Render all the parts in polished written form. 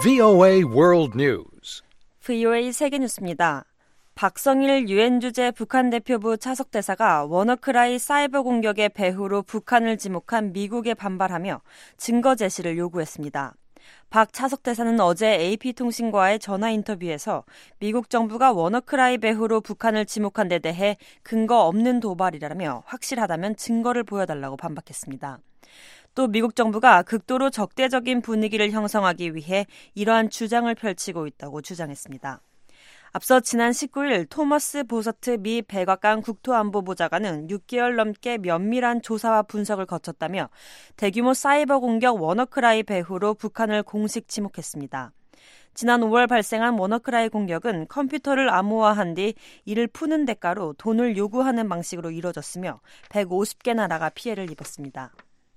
VOA World News. VOA 세계뉴스입니다. 박성일 유엔 주재 북한 대표부 차석대사가 워너크라이 사이버 공격의 배후로 북한을 지목한 미국에 반발하며 증거 제시를 요구했습니다. 박 차석대사는 어제 AP통신과의 전화 인터뷰에서 미국 정부가 워너크라이 배후로 북한을 지목한 데 대해 근거 없는 도발이라며 확실하다면 증거를 보여달라고 반박했습니다. 또 미국 정부가 극도로 적대적인 분위기를 형성하기 위해 이러한 주장을 펼치고 있다고 주장했습니다. 앞서 지난 19일 토머스 보서트 미 백악관 국토안보보좌관은 6개월 넘게 면밀한 조사와 분석을 거쳤다며 대규모 사이버 공격 워너크라이 배후로 북한을 공식 지목했습니다. 지난 5월 발생한 워너크라이 공격은 컴퓨터를 암호화한 뒤 이를 푸는 대가로 돈을 요구하는 방식으로 이뤄졌으며 150개 나라가 피해를 입었습니다.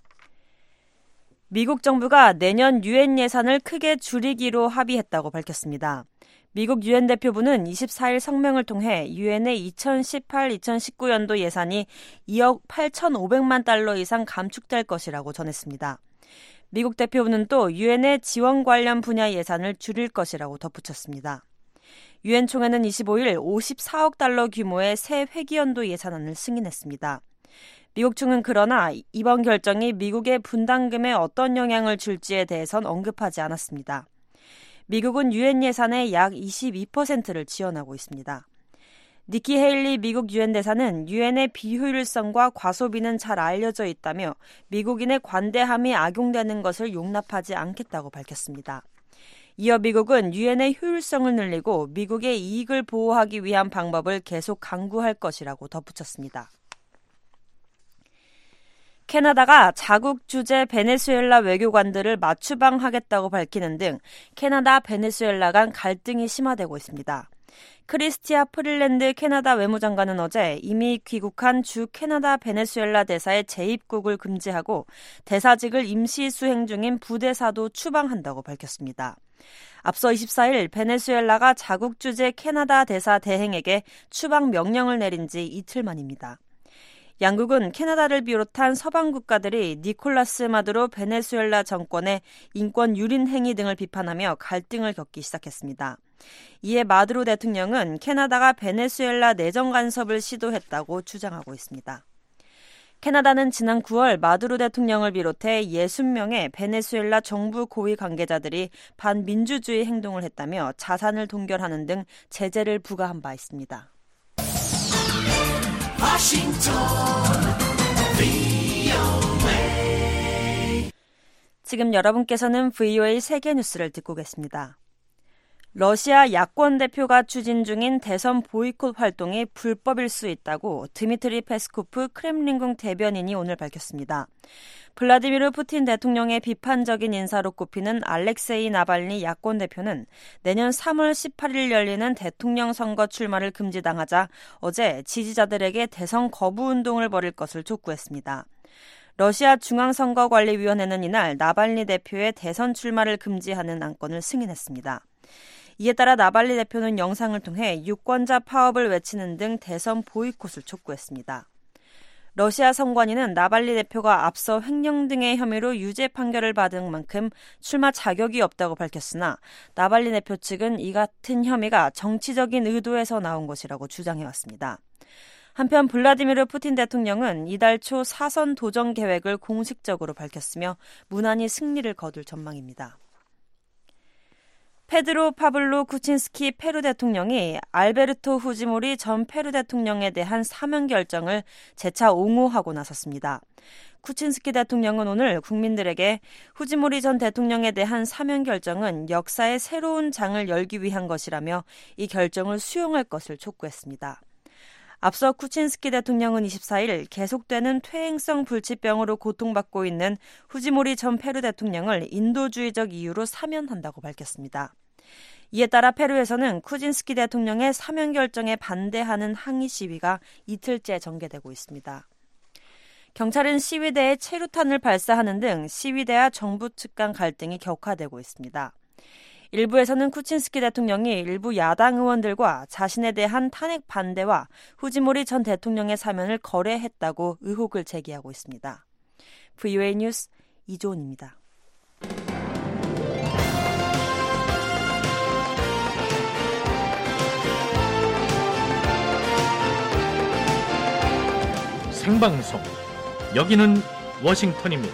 미국 정부가 내년 유엔 예산을 크게 줄이기로 합의했다고 밝혔습니다. 미국 유엔 대표부는 24일 성명을 통해 유엔의 2018-2019연도 예산이 2억 8,500만 달러 이상 감축될 것이라고 전했습니다. 미국 대표부는 또 유엔의 지원 관련 분야 예산을 줄일 것이라고 덧붙였습니다. 유엔 총회는 25일 54억 달러 규모의 새 회기연도 예산안을 승인했습니다. 미국 측은 그러나 이번 결정이 미국의 분담금에 어떤 영향을 줄지에 대해선 언급하지 않았습니다. 미국은 유엔 예산의 약 22%를 지원하고 있습니다. 니키 헤일리 미국 유엔 대사는 유엔의 비효율성과 과소비는 잘 알려져 있다며 미국인의 관대함이 악용되는 것을 용납하지 않겠다고 밝혔습니다. 이어 미국은 유엔의 효율성을 늘리고 미국의 이익을 보호하기 위한 방법을 계속 강구할 것이라고 덧붙였습니다. 캐나다가 자국 주재 베네수엘라 외교관들을 맞추방하겠다고 밝히는 등 캐나다 베네수엘라 간 갈등이 심화되고 있습니다. 크리스티아 프릴랜드 캐나다 외무장관은 어제 이미 귀국한 주 캐나다 베네수엘라 대사의 재입국을 금지하고 대사직을 임시 수행 중인 부대사도 추방한다고 밝혔습니다. 앞서 24일 베네수엘라가 자국 주재 캐나다 대사 대행에게 추방 명령을 내린 지 이틀 만입니다. 양국은 캐나다를 비롯한 서방 국가들이 니콜라스 마두로 베네수엘라 정권의 인권 유린 행위 등을 비판하며 갈등을 겪기 시작했습니다. 이에 마두로 대통령은 캐나다가 베네수엘라 내정 간섭을 시도했다고 주장하고 있습니다. 캐나다는 지난 9월 마두로 대통령을 비롯해 60명의 베네수엘라 정부 고위 관계자들이 반민주주의 행동을 했다며 자산을 동결하는 등 제재를 부과한 바 있습니다. 지금 여러분께서는 VOA 세계뉴스를 듣고 계십니다. 러시아 야권 대표가 추진 중인 대선 보이콧 활동이 불법일 수 있다고 드미트리 페스코프 크렘린궁 대변인이 오늘 밝혔습니다. 블라디미르 푸틴 대통령의 비판적인 인사로 꼽히는 알렉세이 나발니 야권 대표는 내년 3월 18일 열리는 대통령 선거 출마를 금지당하자 어제 지지자들에게 대선 거부 운동을 벌일 것을 촉구했습니다. 러시아 중앙선거관리위원회는 이날 나발니 대표의 대선 출마를 금지하는 안건을 승인했습니다. 이에 따라 나발니 대표는 영상을 통해 유권자 파업을 외치는 등 대선 보이콧을 촉구했습니다. 러시아 선관위는 나발니 대표가 앞서 횡령 등의 혐의로 유죄 판결을 받은 만큼 출마 자격이 없다고 밝혔으나 나발니 대표 측은 이 같은 혐의가 정치적인 의도에서 나온 것이라고 주장해왔습니다. 한편 블라디미르 푸틴 대통령은 이달 초 사선 도전 계획을 공식적으로 밝혔으며 무난히 승리를 거둘 전망입니다. 페드로 파블로 쿠친스키 페루 대통령이 알베르토 후지모리 전 페루 대통령에 대한 사면 결정을 재차 옹호하고 나섰습니다. 쿠친스키 대통령은 오늘 국민들에게 후지모리 전 대통령에 대한 사면 결정은 역사의 새로운 장을 열기 위한 것이라며 이 결정을 수용할 것을 촉구했습니다. 앞서 쿠친스키 대통령은 24일 계속되는 퇴행성 불치병으로 고통받고 있는 후지모리 전 페루 대통령을 인도주의적 이유로 사면한다고 밝혔습니다. 이에 따라 페루에서는 쿠친스키 대통령의 사면 결정에 반대하는 항의 시위가 이틀째 전개되고 있습니다. 경찰은 시위대에 체류탄을 발사하는 등 시위대와 정부 측 간 갈등이 격화되고 있습니다. 일부에서는 쿠친스키 대통령이 일부 야당 의원들과 자신에 대한 탄핵 반대와 후지모리 전 대통령의 사면을 거래했다고 의혹을 제기하고 있습니다. VOA 뉴스 이조은입니다. 생방송. 여기는 워싱턴입니다.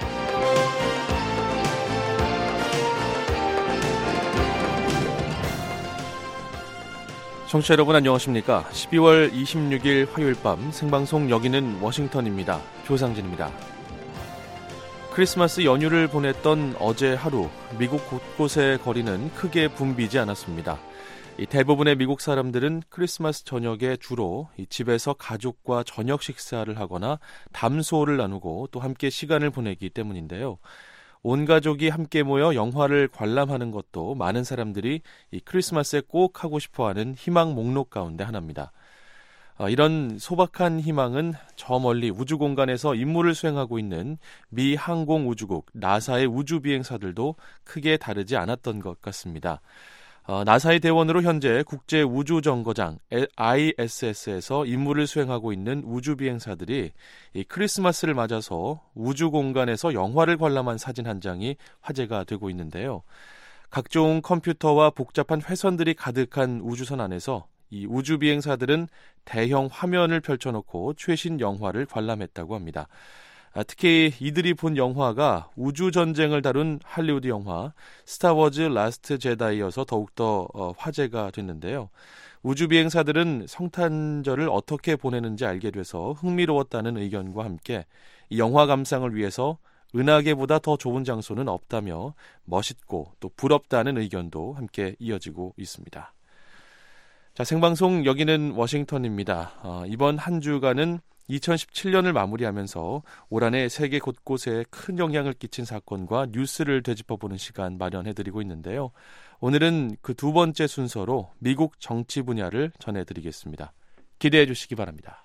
청취자 여러분 안녕하십니까? 12월 26일 화요일 밤 생방송 여기는 워싱턴입니다. 조상진입니다. 크리스마스 연휴를 보냈던 어제 하루 미국 곳곳의 거리는 크게 붐비지 않았습니다. 대부분의 미국 사람들은 크리스마스 저녁에 주로 집에서 가족과 저녁 식사를 하거나 담소를 나누고 또 함께 시간을 보내기 때문인데요. 온 가족이 함께 모여 영화를 관람하는 것도 많은 사람들이 이 크리스마스에 꼭 하고 싶어하는 희망 목록 가운데 하나입니다. 이런 소박한 희망은 저 멀리 우주 공간에서 임무를 수행하고 있는 미 항공우주국 나사의 우주비행사들도 크게 다르지 않았던 것 같습니다. 나사의 대원으로 현재 국제우주정거장 ISS에서 임무를 수행하고 있는 우주비행사들이 이 크리스마스를 맞아서 우주 공간에서 영화를 관람한 사진 한 장이 화제가 되고 있는데요. 각종 컴퓨터와 복잡한 회선들이 가득한 우주선 안에서 이 우주비행사들은 대형 화면을 펼쳐놓고 최신 영화를 관람했다고 합니다. 특히 이들이 본 영화가 우주전쟁을 다룬 할리우드 영화 스타워즈 라스트 제다이여서 더욱더 화제가 됐는데요. 우주비행사들은 성탄절을 어떻게 보내는지 알게 돼서 흥미로웠다는 의견과 함께 이 영화 감상을 위해서 은하계보다 더 좋은 장소는 없다며 멋있고 또 부럽다는 의견도 함께 이어지고 있습니다. 자, 생방송 여기는 워싱턴입니다. 이번 한 주간은 2017년을 마무리하면서 올 한해 세계 곳곳에 큰 영향을 끼친 사건과 뉴스를 되짚어보는 시간 마련해드리고 있는데요. 오늘은 그 두 번째 순서로 미국 정치 분야를 전해드리겠습니다. 기대해 주시기 바랍니다.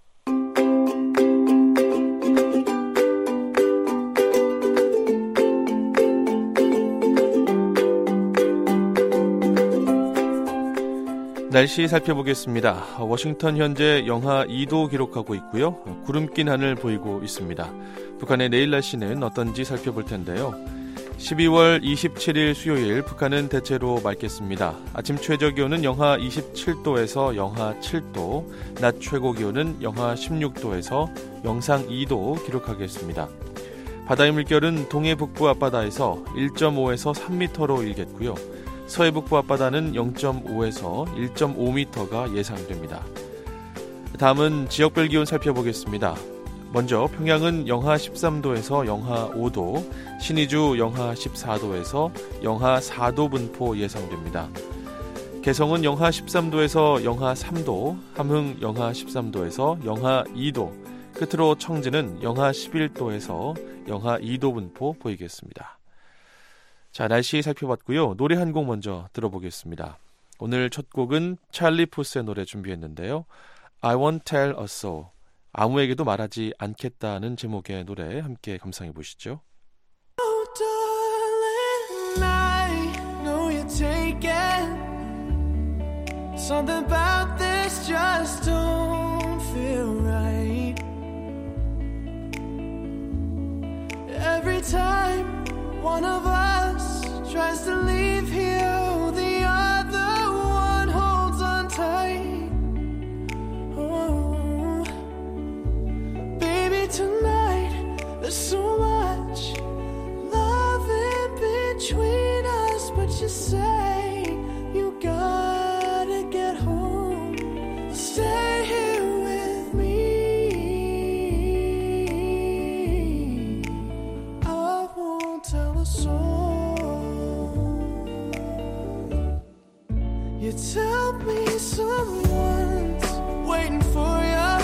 날씨 살펴보겠습니다. 워싱턴 현재 영하 2도 기록하고 있고요. 구름 낀 하늘 보이고 있습니다. 북한의 내일 날씨는 어떤지 살펴볼 텐데요. 12월 27일 수요일 북한은 대체로 맑겠습니다. 아침 최저 기온은 영하 27도에서 영하 7도, 낮 최고 기온은 영하 16도에서 영상 2도 기록하겠습니다. 바다의 물결은 동해 북부 앞바다에서 1.5에서 3m로 일겠고요. 서해 북부 앞바다는 0.5에서 1.5m가 예상됩니다. 다음은 지역별 기온 살펴보겠습니다. 먼저 평양은 영하 13도에서 영하 5도, 신의주 영하 14도에서 영하 4도 분포 예상됩니다. 개성은 영하 13도에서 영하 3도, 함흥 영하 13도에서 영하 2도, 끝으로 청진은 영하 11도에서 영하 2도 분포 보이겠습니다. 자, 날씨 살펴봤고요. 노래 한 곡 먼저 들어보겠습니다. 오늘 첫 곡은 찰리 푸스의 노래 준비했는데요. I won't tell a soul. 아무에게도 말하지 않겠다는 제목의 노래 함께 감상해 보시죠. Oh, darling, I know you're taken. Something about this just don't feel right. Every time one of us tries to leave here, the other one holds on tight. Oh, baby, tonight there's so much love in between us, but you say you gotta get home. Stay here with me. I won't tell a soul. You tell me someone's waiting for you,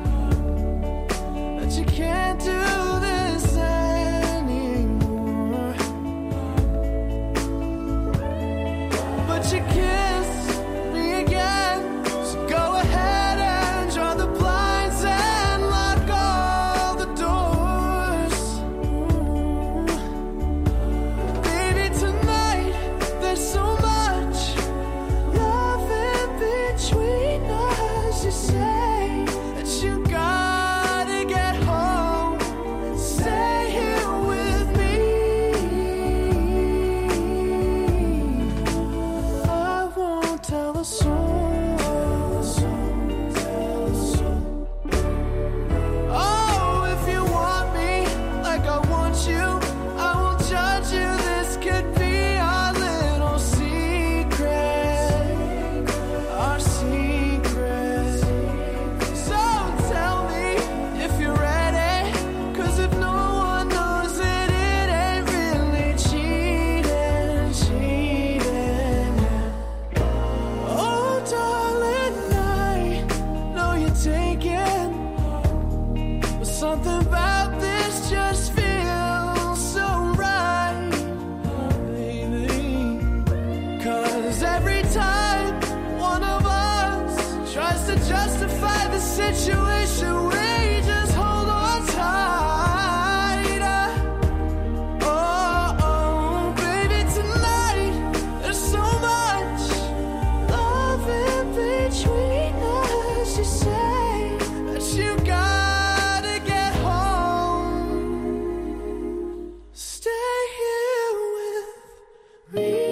that you can't do this anymore, but you kiss me again, so go ahead and draw the blinds and lock all the doors. Baby, tonight there's so much love in between situation we just hold on tight. Oh, baby, tonight there's so much love in between us. You say that you gotta get home. Stay here with me.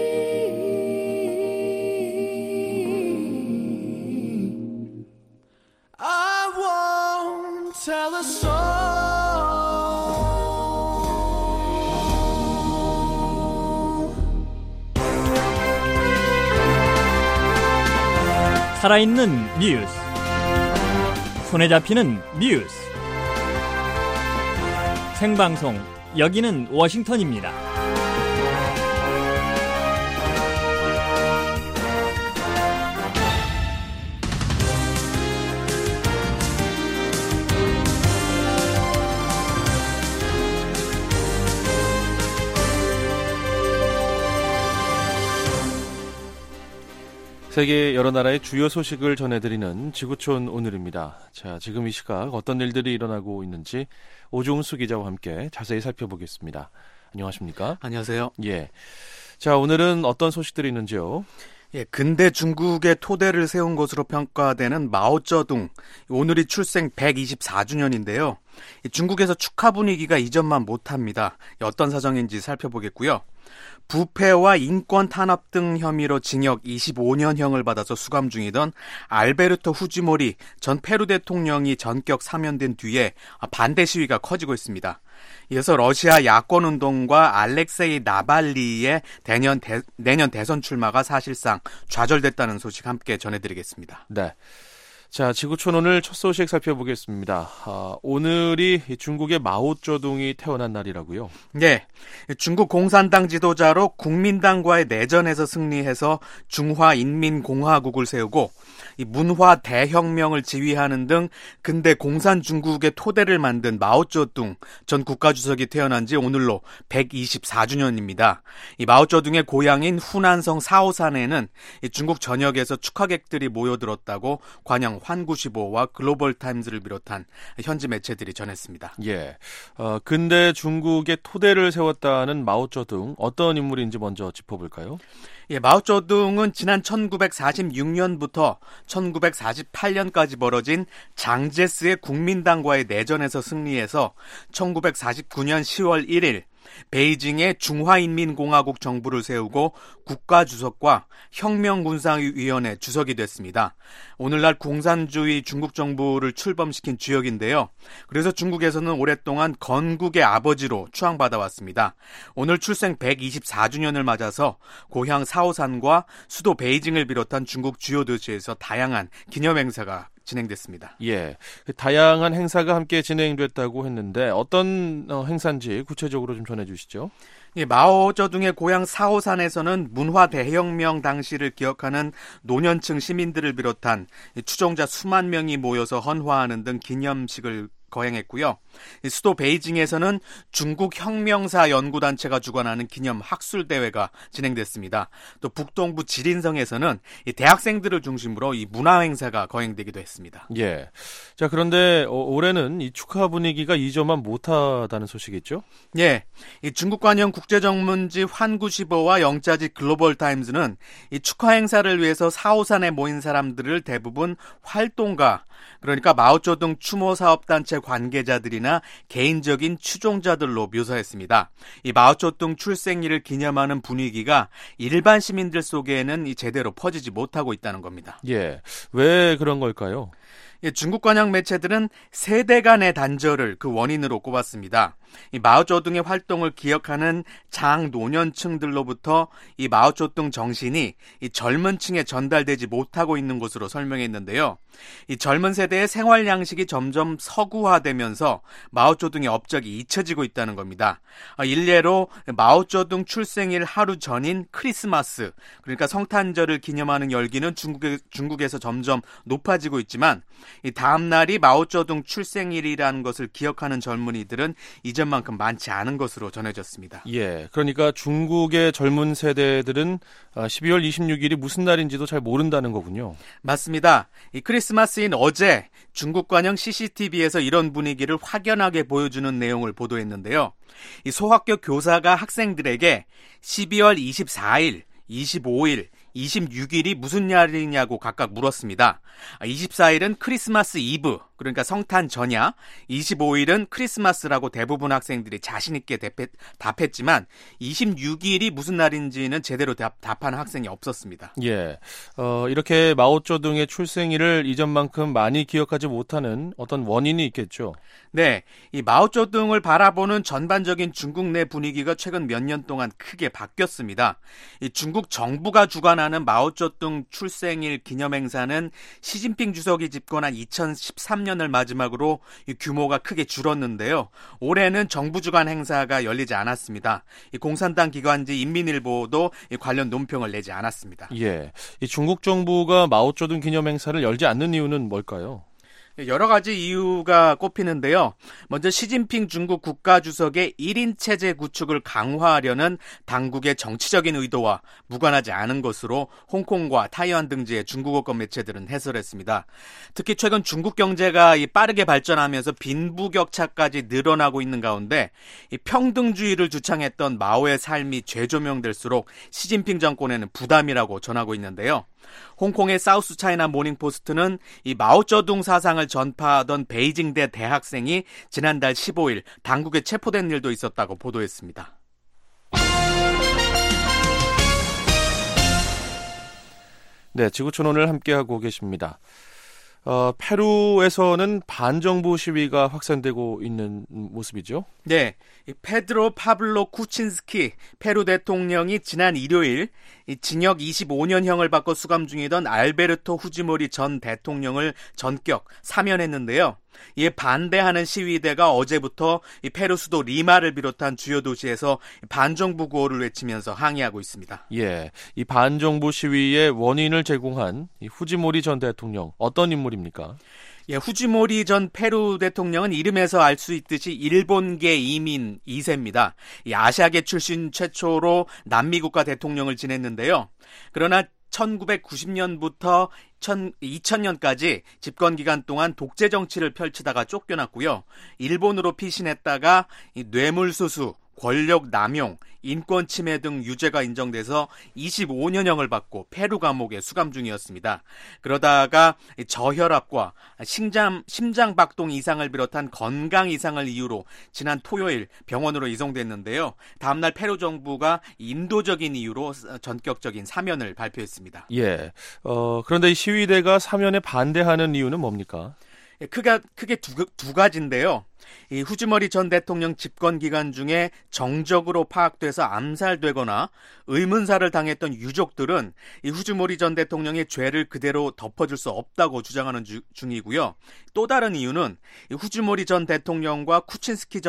I won't tell a soul. 살아있는 뉴스, 손에 잡히는 뉴스, 생방송, 여기는 워싱턴입니다. 세계 여러 나라의 주요 소식을 전해드리는 지구촌 오늘입니다. 자, 지금 이 시각 어떤 일들이 일어나고 있는지 오종수 기자와 함께 자세히 살펴보겠습니다. 안녕하십니까? 안녕하세요. 예. 자, 오늘은 어떤 소식들이 있는지요? 예, 근대 중국의 토대를 세운 것으로 평가되는 마오쩌둥. 오늘이 출생 124주년인데요. 중국에서 축하 분위기가 이전만 못합니다. 어떤 사정인지 살펴보겠고요. 부패와 인권 탄압 등 혐의로 징역 25년형을 받아서 수감 중이던 알베르토 후지모리 전 페루 대통령이 전격 사면된 뒤에 반대 시위가 커지고 있습니다. 이어서 러시아 야권운동과 알렉세이 나발리의 내년 대선 출마가 사실상 좌절됐다는 소식 함께 전해드리겠습니다. 네. 자, 지구촌 오늘 첫 소식 살펴보겠습니다. 오늘이 중국의 마오쩌둥이 태어난 날이라고요? 네. 중국 공산당 지도자로 국민당과의 내전에서 승리해서 중화인민공화국을 세우고 이 문화 대혁명을 지휘하는 등 근대 공산 중국의 토대를 만든 마오쩌둥 전 국가주석이 태어난 지 오늘로 124주년입니다. 이 마오쩌둥의 고향인 후난성 사오산에는 이 중국 전역에서 축하객들이 모여들었다고 관영 환구시보와 글로벌타임즈를 비롯한 현지 매체들이 전했습니다. 예. 근대 중국의 토대를 세웠다는 마오쩌둥, 어떤 인물인지 먼저 짚어볼까요? 예, 마오쩌둥은 지난 1946년부터 1948년까지 벌어진 장제스의 국민당과의 내전에서 승리해서 1949년 10월 1일 베이징에 중화인민공화국 정부를 세우고 국가주석과 혁명군사위원회 주석이 됐습니다. 오늘날 공산주의 중국 정부를 출범시킨 주역인데요. 그래서 중국에서는 오랫동안 건국의 아버지로 추앙받아왔습니다. 오늘 출생 124주년을 맞아서 고향 사오산과 수도 베이징을 비롯한 중국 주요 도시에서 다양한 기념행사가 진행됐습니다. 예, 다양한 행사가 함께 진행됐다고 했는데 어떤 행사인지 구체적으로 좀 전해주시죠. 예, 마오쩌둥의 고향 사오산에서는 문화 대혁명 당시를 기억하는 노년층 시민들을 비롯한 추종자 수만 명이 모여서 헌화하는 등 기념식을 거행했고요. 수도 베이징에서는 중국 혁명사 연구단체가 주관하는 기념 학술대회가 진행됐습니다. 또 북동부 지린성에서는 이 대학생들을 중심으로 이 문화행사가 거행되기도 했습니다. 예. 자, 그런데 올해는 이 축하 분위기가 이전만 못하다는 소식이죠? 예. 이 중국 관영 국제전문지 환구시보와 영자지 글로벌타임즈는 이 축하 행사를 위해서 사오산에 모인 사람들을 대부분 활동가, 그러니까 마오쩌둥 추모사업단체 관계자들이나 개인적인 추종자들로 묘사했습니다. 이 마오쩌둥 출생일을 기념하는 분위기가 일반 시민들 속에는 이 제대로 퍼지지 못하고 있다는 겁니다. 예, 왜 그런 걸까요? 예, 중국 관영 매체들은 세대 간의 단절을 그 원인으로 꼽았습니다. 이 마오쩌둥의 활동을 기억하는 장노년층들로부터 이 마오쩌둥 정신이 이 젊은 층에 전달되지 못하고 있는 것으로 설명했는데요. 이 젊은 세대의 생활 양식이 점점 서구화되면서 마오쩌둥의 업적이 잊혀지고 있다는 겁니다. 일례로 마오쩌둥 출생일 하루 전인 크리스마스, 그러니까 성탄절을 기념하는 열기는 중국에서 점점 높아지고 있지만 이 다음 날이 마오쩌둥 출생일이라는 것을 기억하는 젊은이들은 이전 이전만큼 많지 않은 것으로 전해졌습니다. 예, 그러니까 중국의 젊은 세대들은 12월 26일이 무슨 날인지도 잘 모른다는 거군요. 맞습니다. 이 크리스마스인 어제 중국 관영 CCTV에서 이런 분위기를 확연하게 보여주는 내용을 보도했는데요. 이 소학교 교사가 학생들에게 12월 24일, 25일, 26일이 무슨 날이냐고 각각 물었습니다. 24일은 크리스마스 이브, 그러니까 성탄 전야, 25일은 크리스마스라고 대부분 학생들이 자신 있게 답했지만 26일이 무슨 날인지는 제대로 답하는 학생이 없었습니다. 예, 이렇게 마오쩌둥의 출생일을 이전만큼 많이 기억하지 못하는 어떤 원인이 있겠죠. 네, 이 마오쩌둥을 바라보는 전반적인 중국 내 분위기가 최근 몇 년 동안 크게 바뀌었습니다. 이 중국 정부가 주관하는 마오쩌둥 출생일 기념행사는 시진핑 주석이 집권한 2013년을 마지막으로 이 규모가 크게 줄었는데요. 올해는 정부 주관 행사가 열리지 않았습니다. 이 공산당 기관지 인민일보도 이 관련 논평을 내지 않았습니다. 예, 이 중국 정부가 마오쩌둥 기념행사를 열지 않는 이유는 뭘까요? 여러 가지 이유가 꼽히는데요. 먼저 시진핑 중국 국가주석의 1인 체제 구축을 강화하려는 당국의 정치적인 의도와 무관하지 않은 것으로 홍콩과 타이완 등지의 중국어권 매체들은 해설했습니다. 특히 최근 중국 경제가 빠르게 발전하면서 빈부격차까지 늘어나고 있는 가운데 이 평등주의를 주창했던 마오의 삶이 재조명될수록 시진핑 정권에는 부담이라고 전하고 있는데요. 홍콩의 사우스 차이나 모닝포스트는 이 마오쩌둥 사상을 전파하던 베이징대 대학생이 지난달 15일 당국에 체포된 일도 있었다고 보도했습니다. 네, 지구촌 오늘 함께하고 계십니다. 페루에서는 반정부 시위가 확산되고 있는 모습이죠? 네, 페드로 파블로 쿠친스키 페루 대통령이 지난 일요일 징역 25년형을 받고 수감 중이던 알베르토 후지모리 전 대통령을 전격 사면했는데요. 이에 반대하는 시위대가 어제부터 페루 수도 리마를 비롯한 주요 도시에서 반정부 구호를 외치면서 항의하고 있습니다. 예, 이 반정부 시위의 원인을 제공한 이 후지모리 전 대통령, 어떤 인물입니까? 예, 후지모리 전 페루 대통령은 이름에서 알 수 있듯이 일본계 이민 2세입니다. 이 아시아계 출신 최초로 남미 국가 대통령을 지냈는데요. 그러나 1990년부터 2000년까지 집권 기간 동안 독재 정치를 펼치다가 쫓겨났고요. 일본으로 피신했다가 뇌물수수, 권력 남용, 인권 침해 등 유죄가 인정돼서 25년형을 받고 페루 감옥에 수감 중이었습니다. 그러다가 저혈압과 심장 박동 이상을 비롯한 건강 이상을 이유로 지난 토요일 병원으로 이송됐는데요. 다음날 페루 정부가 인도적인 이유로 전격적인 사면을 발표했습니다. 예, 그런데 이 시위대가 사면에 반대하는 이유는 뭡니까? 크게 두 가지인데요. 이 후지모리 전 대통령 집권 기간 중에 정적으로 파악돼서 암살되거나 의문사를 당했던 유족들은 이 후지모리 전 대통령의 죄를 그대로 덮어줄 수 없다고 주장하는 중이고요. 또 다른 이유는 이 후지모리 전 대통령과 쿠친스키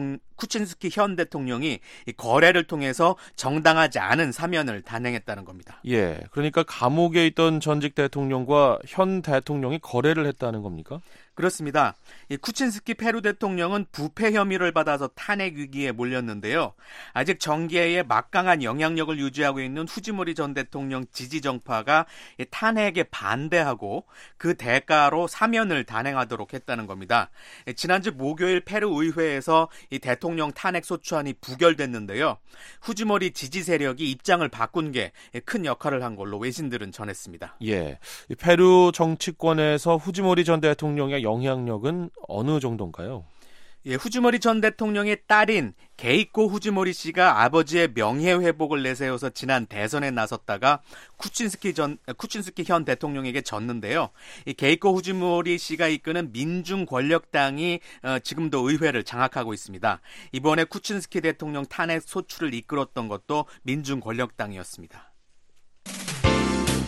현 대통령이 이 거래를 통해서 정당하지 않은 사면을 단행했다는 겁니다. 예, 그러니까 감옥에 있던 전직 대통령과 현 대통령이 거래를 했다는 겁니까? 그렇습니다. 이 쿠친스키 페루 대통령은 부패 혐의를 받아서 탄핵 위기에 몰렸는데요. 아직 정계에 막강한 영향력을 유지하고 있는 후지모리 전 대통령 지지 정파가 탄핵에 반대하고 그 대가로 사면을 단행하도록 했다는 겁니다. 지난주 목요일 페루 의회에서 이 대통령 탄핵 소추안이 부결됐는데요. 후지모리 지지 세력이 입장을 바꾼 게 큰 역할을 한 걸로 외신들은 전했습니다. 예, 페루 정치권에서 후지모리 전 대통령의 영향력은 어느 정도인가요? 예, 후지모리 전 대통령의 딸인 게이코 후지모리 씨가 아버지의 명예회복을 내세워서 지난 대선에 나섰다가 쿠친스키 현 대통령에게 졌는데요. 이 게이코 후지모리 씨가 이끄는 민중권력당이 지금도 의회를 장악하고 있습니다. 이번에 쿠친스키 대통령 탄핵 소추를 이끌었던 것도 민중권력당이었습니다.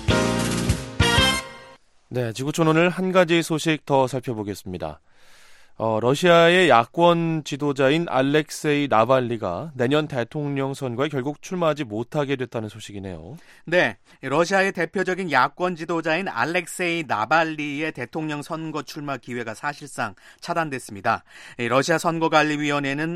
네, 지구촌 오늘 한 가지 소식 더 살펴보겠습니다. 러시아의 야권 지도자인 알렉세이 나발리가 내년 대통령 선거에 결국 출마하지 못하게 됐다는 소식이네요. 네, 러시아의 대표적인 야권 지도자인 알렉세이 나발리의 대통령 선거 출마 기회가 사실상 차단됐습니다. 러시아 선거관리위원회는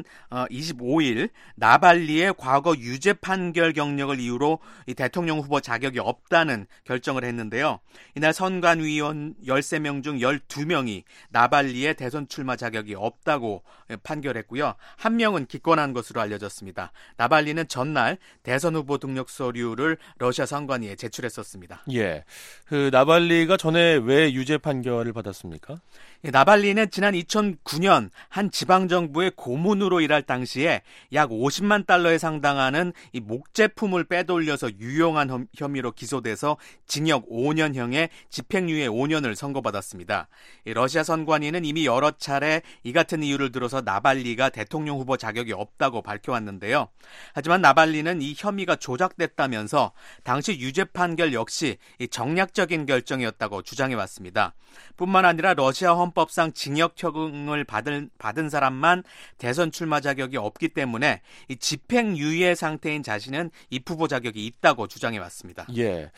25일 나발리의 과거 유죄 판결 경력을 이유로 이 대통령 후보 자격이 없다는 결정을 했는데요. 이날 선관위원 13명 중 12명이 나발리의 대선 출마 자격이 없다고 판결했고요. 한 명은 기권한 것으로 알려졌습니다. 나발리는 전날 대선 후보 등록 서류를 러시아 선관위에 제출했었습니다. 예, 그 나발리가 전에 왜 유죄 판결을 받았습니까? 나발리는 지난 2009년 한 지방정부의 고문으로 일할 당시에 약 50만 달러에 해당하는 이 목제품을 빼돌려서 유용한 혐의로 기소돼서 징역 5년형에 집행유예 5년을 선고받았습니다. 러시아 선관위는 이미 여러 차례 이 같은 이유를 들어서 나발리가 대통령 후보 자격이 없다고 밝혀왔는데요. 하지만 나발리는 이 혐의가 조작됐다면서 당시 유죄 판결 역시 정략적인 결정이었다고 주장해왔습니다. 뿐만 아니라 러시아 헌법상 징역형을 받은 사람만 대선 출마 자격이 없기 때문에 이 집행유예 상태인 자신은 입후보 자격이 있다고 주장해왔습니다. 예,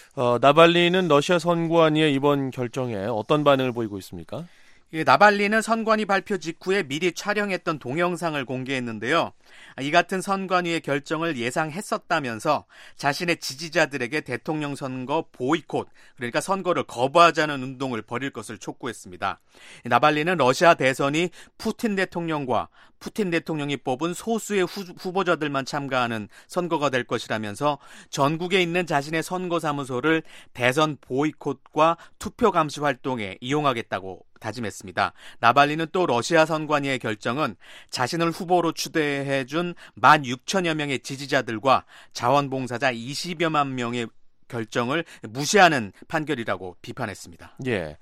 나발리는 러시아 선관위의 이번 결정에 어떤 반응을 보이고 있습니까? 나발리는 선관위 발표 직후에 미리 촬영했던 동영상을 공개했는데요. 이 같은 선관위의 결정을 예상했었다면서 자신의 지지자들에게 대통령 선거 보이콧, 그러니까 선거를 거부하자는 운동을 벌일 것을 촉구했습니다. 나발리는 러시아 대선이 푸틴 대통령과 푸틴 대통령이 뽑은 소수의 후보자들만 참가하는 선거가 될 것이라면서 전국에 있는 자신의 선거사무소를 대선 보이콧과 투표 감시 활동에 이용하겠다고 다짐했습니다. 나발리는 또 러시아 선관위의 결정은 자신을 후보로 추대해준 16,000여 명의 지지자들과 자원봉사자 20여만 명의 결정을 무시하는 판결이라고 비판했습니다. 예,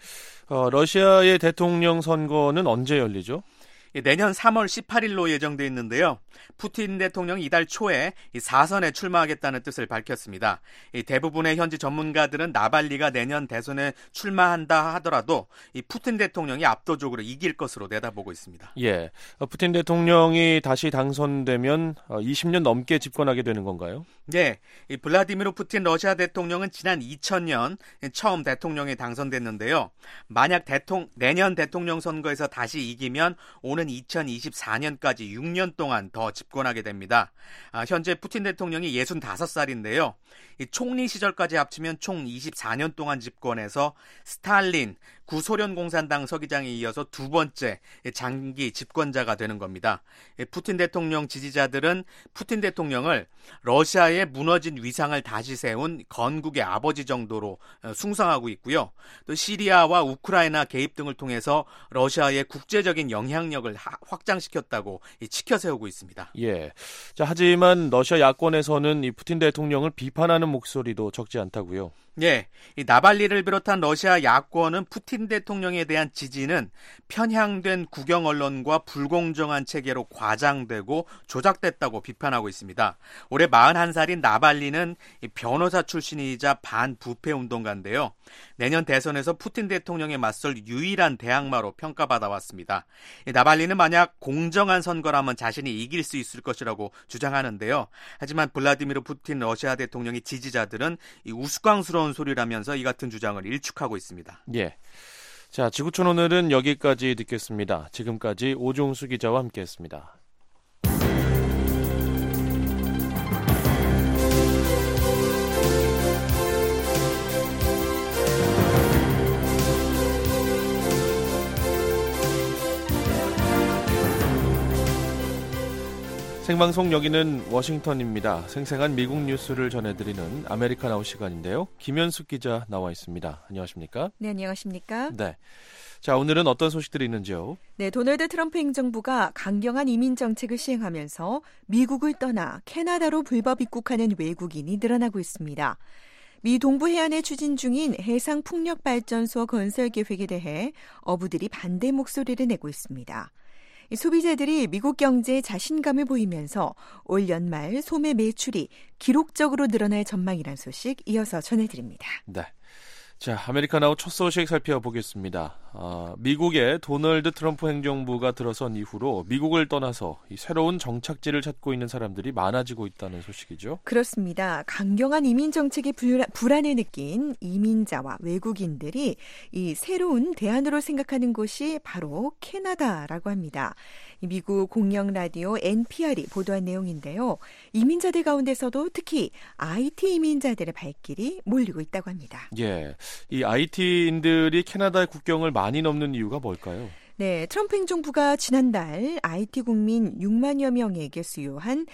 러시아의 대통령 선거는 언제 열리죠? 내년 3월 18일로 예정돼 있는데요. 푸틴 대통령이 이달 초에 4선에 출마하겠다는 뜻을 밝혔습니다. 대부분의 현지 전문가들은 나발리가 내년 대선에 출마한다 하더라도 이 푸틴 대통령이 압도적으로 이길 것으로 내다보고 있습니다. 예, 푸틴 대통령이 다시 당선되면 20년 넘게 집권하게 되는 건가요? 네, 이 블라디미르 푸틴 러시아 대통령은 지난 2000년 처음 대통령에 당선됐는데요. 만약 내년 대통령 선거에서 다시 이기면 오는 2024년까지 6년 동안 더 집권하게 됩니다. 현재 푸틴 대통령이 65살인데요. 이 총리 시절까지 합치면 총 24년 동안 집권해서 스탈린 구소련 공산당 서기장에 이어서 두 번째 장기 집권자가 되는 겁니다. 푸틴 대통령 지지자들은 푸틴 대통령을 러시아의 무너진 위상을 다시 세운 건국의 아버지 정도로 숭상하고 있고요. 또 시리아와 우크라이나 개입 등을 통해서 러시아의 국제적인 영향력을 확장시켰다고 치켜세우고 있습니다. 예. 자, 하지만 러시아 야권에서는 이 푸틴 대통령을 비판하는 목소리도 적지 않다고요. 예, 이 나발리를 비롯한 러시아 야권은 푸틴 대통령에 대한 지지는 편향된 국영 언론과 불공정한 체계로 과장되고 조작됐다고 비판하고 있습니다. 올해 41살인 나발리는 변호사 출신이자 반부패 운동가인데요. 내년 대선에서 푸틴 대통령에 맞설 유일한 대항마로 평가받아 왔습니다. 나발리는 만약 공정한 선거라면 자신이 이길 수 있을 것이라고 주장하는데요. 하지만 블라디미르 푸틴 러시아 대통령의 지지자들은 이 우스꽝스러운 소리라면서 이 같은 주장을 일축하고 있습니다. 예. 자, 지구촌 오늘은 여기까지 듣겠습니다. 지금까지 오종수 기자와 함께했습니다. 생방송 여기는 워싱턴입니다. 생생한 미국 뉴스를 전해드리는 아메리카나우 시간인데요. 김현숙 기자 나와 있습니다. 안녕하십니까? 네, 안녕하십니까? 네. 자, 오늘은 어떤 소식들이 있는지요? 네, 도널드 트럼프 행정부가 강경한 이민 정책을 시행하면서 미국을 떠나 캐나다로 불법 입국하는 외국인이 늘어나고 있습니다. 미 동부 해안에 추진 중인 해상풍력발전소 건설 계획에 대해 어부들이 반대 목소리를 내고 있습니다. 소비자들이 미국 경제에 자신감을 보이면서 올 연말 소매 매출이 기록적으로 늘어날 전망이란 소식 이어서 전해드립니다. 네. 자, 아메리카나우 첫 소식 살펴보겠습니다. 미국의 도널드 트럼프 행정부가 들어선 이후로 미국을 떠나서 이 새로운 정착지를 찾고 있는 사람들이 많아지고 있다는 소식이죠. 그렇습니다. 강경한 이민 정책에 불안을 느낀 이민자와 외국인들이 이 새로운 대안으로 생각하는 곳이 바로 캐나다라고 합니다. 미국 공영 라디오 NPR이 보도한 내용인데요. 이민자들 가운데서도 특히 IT 이민자들의 발길이 몰리고 있다고 합니다. 예, 이 IT인들이 캐나다의 국경을 많이 넘는 이유가 뭘까요? 네, 트럼프 행정부가 지난달 IT 국민 6만여 명에게 수요한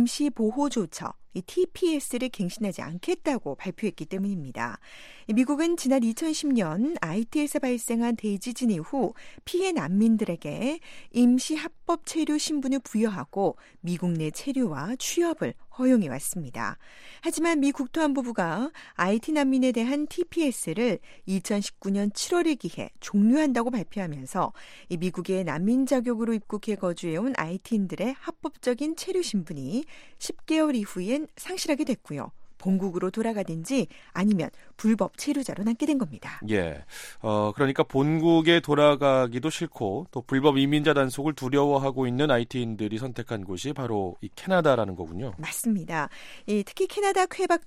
임시보호조처 이 TPS를 갱신하지 않겠다고 발표했기 때문입니다. 미국은 지난 2010년 IT에서 발생한 대지진 이후 피해 난민들에게 임시 합법 체류 신분을 부여하고 미국 내 체류와 취업을 허용해 왔습니다. 하지만 미 국토안보부가 IT 난민에 대한 TPS를 2019년 7월에 기해 종료한다고 발표하면서 이 미국의 난민 자격으로 입국해 거주해온 IT인들의 합법적인 체류 신분이 10개월 이후엔 상실하게 됐고요. 본국으로 돌아가든지 아니면 불법 체류자로 남게 된 겁니다. 예, 그러니까 본국에 돌아가기도 싫고 또 불법 이민자 단속을 두려워하고 있는 IT인들이 선택한 곳이 바로 이 캐나다라는 거군요. 맞습니다. 특히 캐나다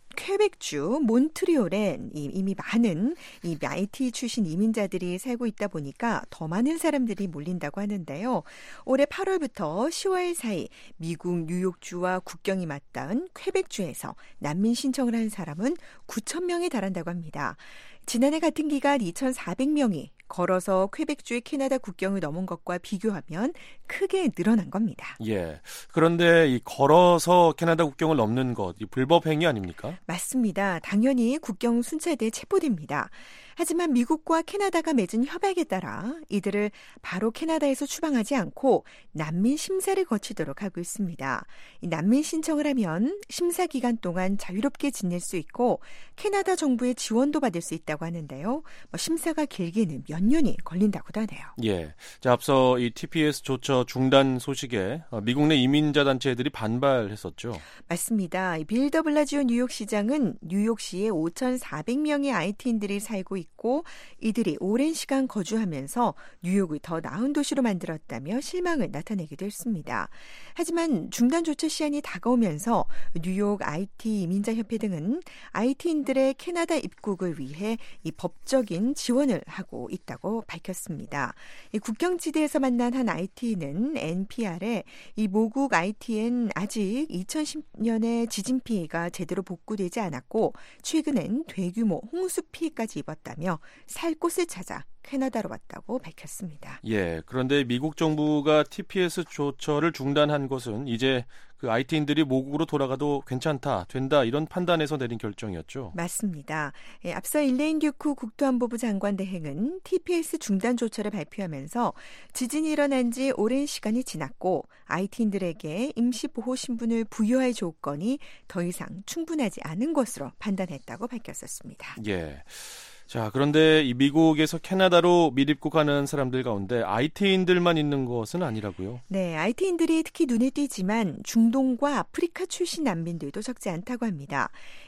퀘벡주 몬트리올엔 이미 많은 이 IT 출신 이민자들이 살고 있다 보니까 더 많은 사람들이 몰린다고 하는데요. 올해 8월부터 10월 사이 미국 뉴욕주와 국경이 맞닿은 퀘벡주에서 난민 신청을 한 사람은 9천 명에 달한다고 합니다. 지난해 같은 기간 2,400명이 걸어서 퀘벡주의 캐나다 국경을 넘은 것과 비교하면 크게 늘어난 겁니다. 예. 그런데 이 걸어서 캐나다 국경을 넘는 것, 이 불법 행위 아닙니까? 맞습니다. 당연히 국경 순찰대에 체포됩니다. 하지만 미국과 캐나다가 맺은 협약에 따라 이들을 바로 캐나다에서 추방하지 않고 난민 심사를 거치도록 하고 있습니다. 이 난민 신청을 하면 심사 기간 동안 자유롭게 지낼 수 있고 캐나다 정부의 지원도 받을 수 있다고 하는데요. 심사가 길게는 몇 년이 걸린다고도 하네요. 예. 자, 앞서 이 TPS 조처 중단 소식에 미국 내 이민자 단체들이 반발했었죠. 맞습니다. 빌 더 블라지오 뉴욕시장은 뉴욕시에 5,400명의 IT인들이 살고 있고 이들이 오랜 시간 거주하면서 뉴욕을 더 나은 도시로 만들었다며 실망을 나타내기도 했습니다. 하지만 중단 조처 시한이 다가오면서 뉴욕 IT 이민자협회 등은 IT인들의 캐나다 입국을 위해 이 법적인 지원을 하고 있다고 밝혔습니다. 이 국경지대에서 만난 한 IT는 NPR에 이 모국 IT엔 아직 2010년에 지진 피해가 제대로 복구되지 않았고 최근엔 대규모 홍수 피해까지 입었다며 살 곳을 찾아 캐나다로 왔다고 밝혔습니다. 예, 그런데 미국 정부가 TPS 조처를 중단한 것은 이제 그 IT인들이 모국으로 돌아가도 괜찮다, 된다 이런 판단에서 내린 결정이었죠. 맞습니다. 앞서 일레인 듀쿠 국토안보부 장관 대행은 TPS 중단 조처를 발표하면서 지진이 일어난 지 오랜 시간이 지났고 IT인들에게 임시보호 신분을 부여할 조건이 더 이상 충분하지 않은 것으로 판단했다고 밝혔었습니다. 예. 자, 그런데 이 미국에서 캐나다로 밀입국하는 사람들 가운데 IT인들만 있는 것은 아니라고요? 네, IT인들이 특히 눈에 띄지만 중동과 아프리카 출신 난민들도 적지 않다고 합니다.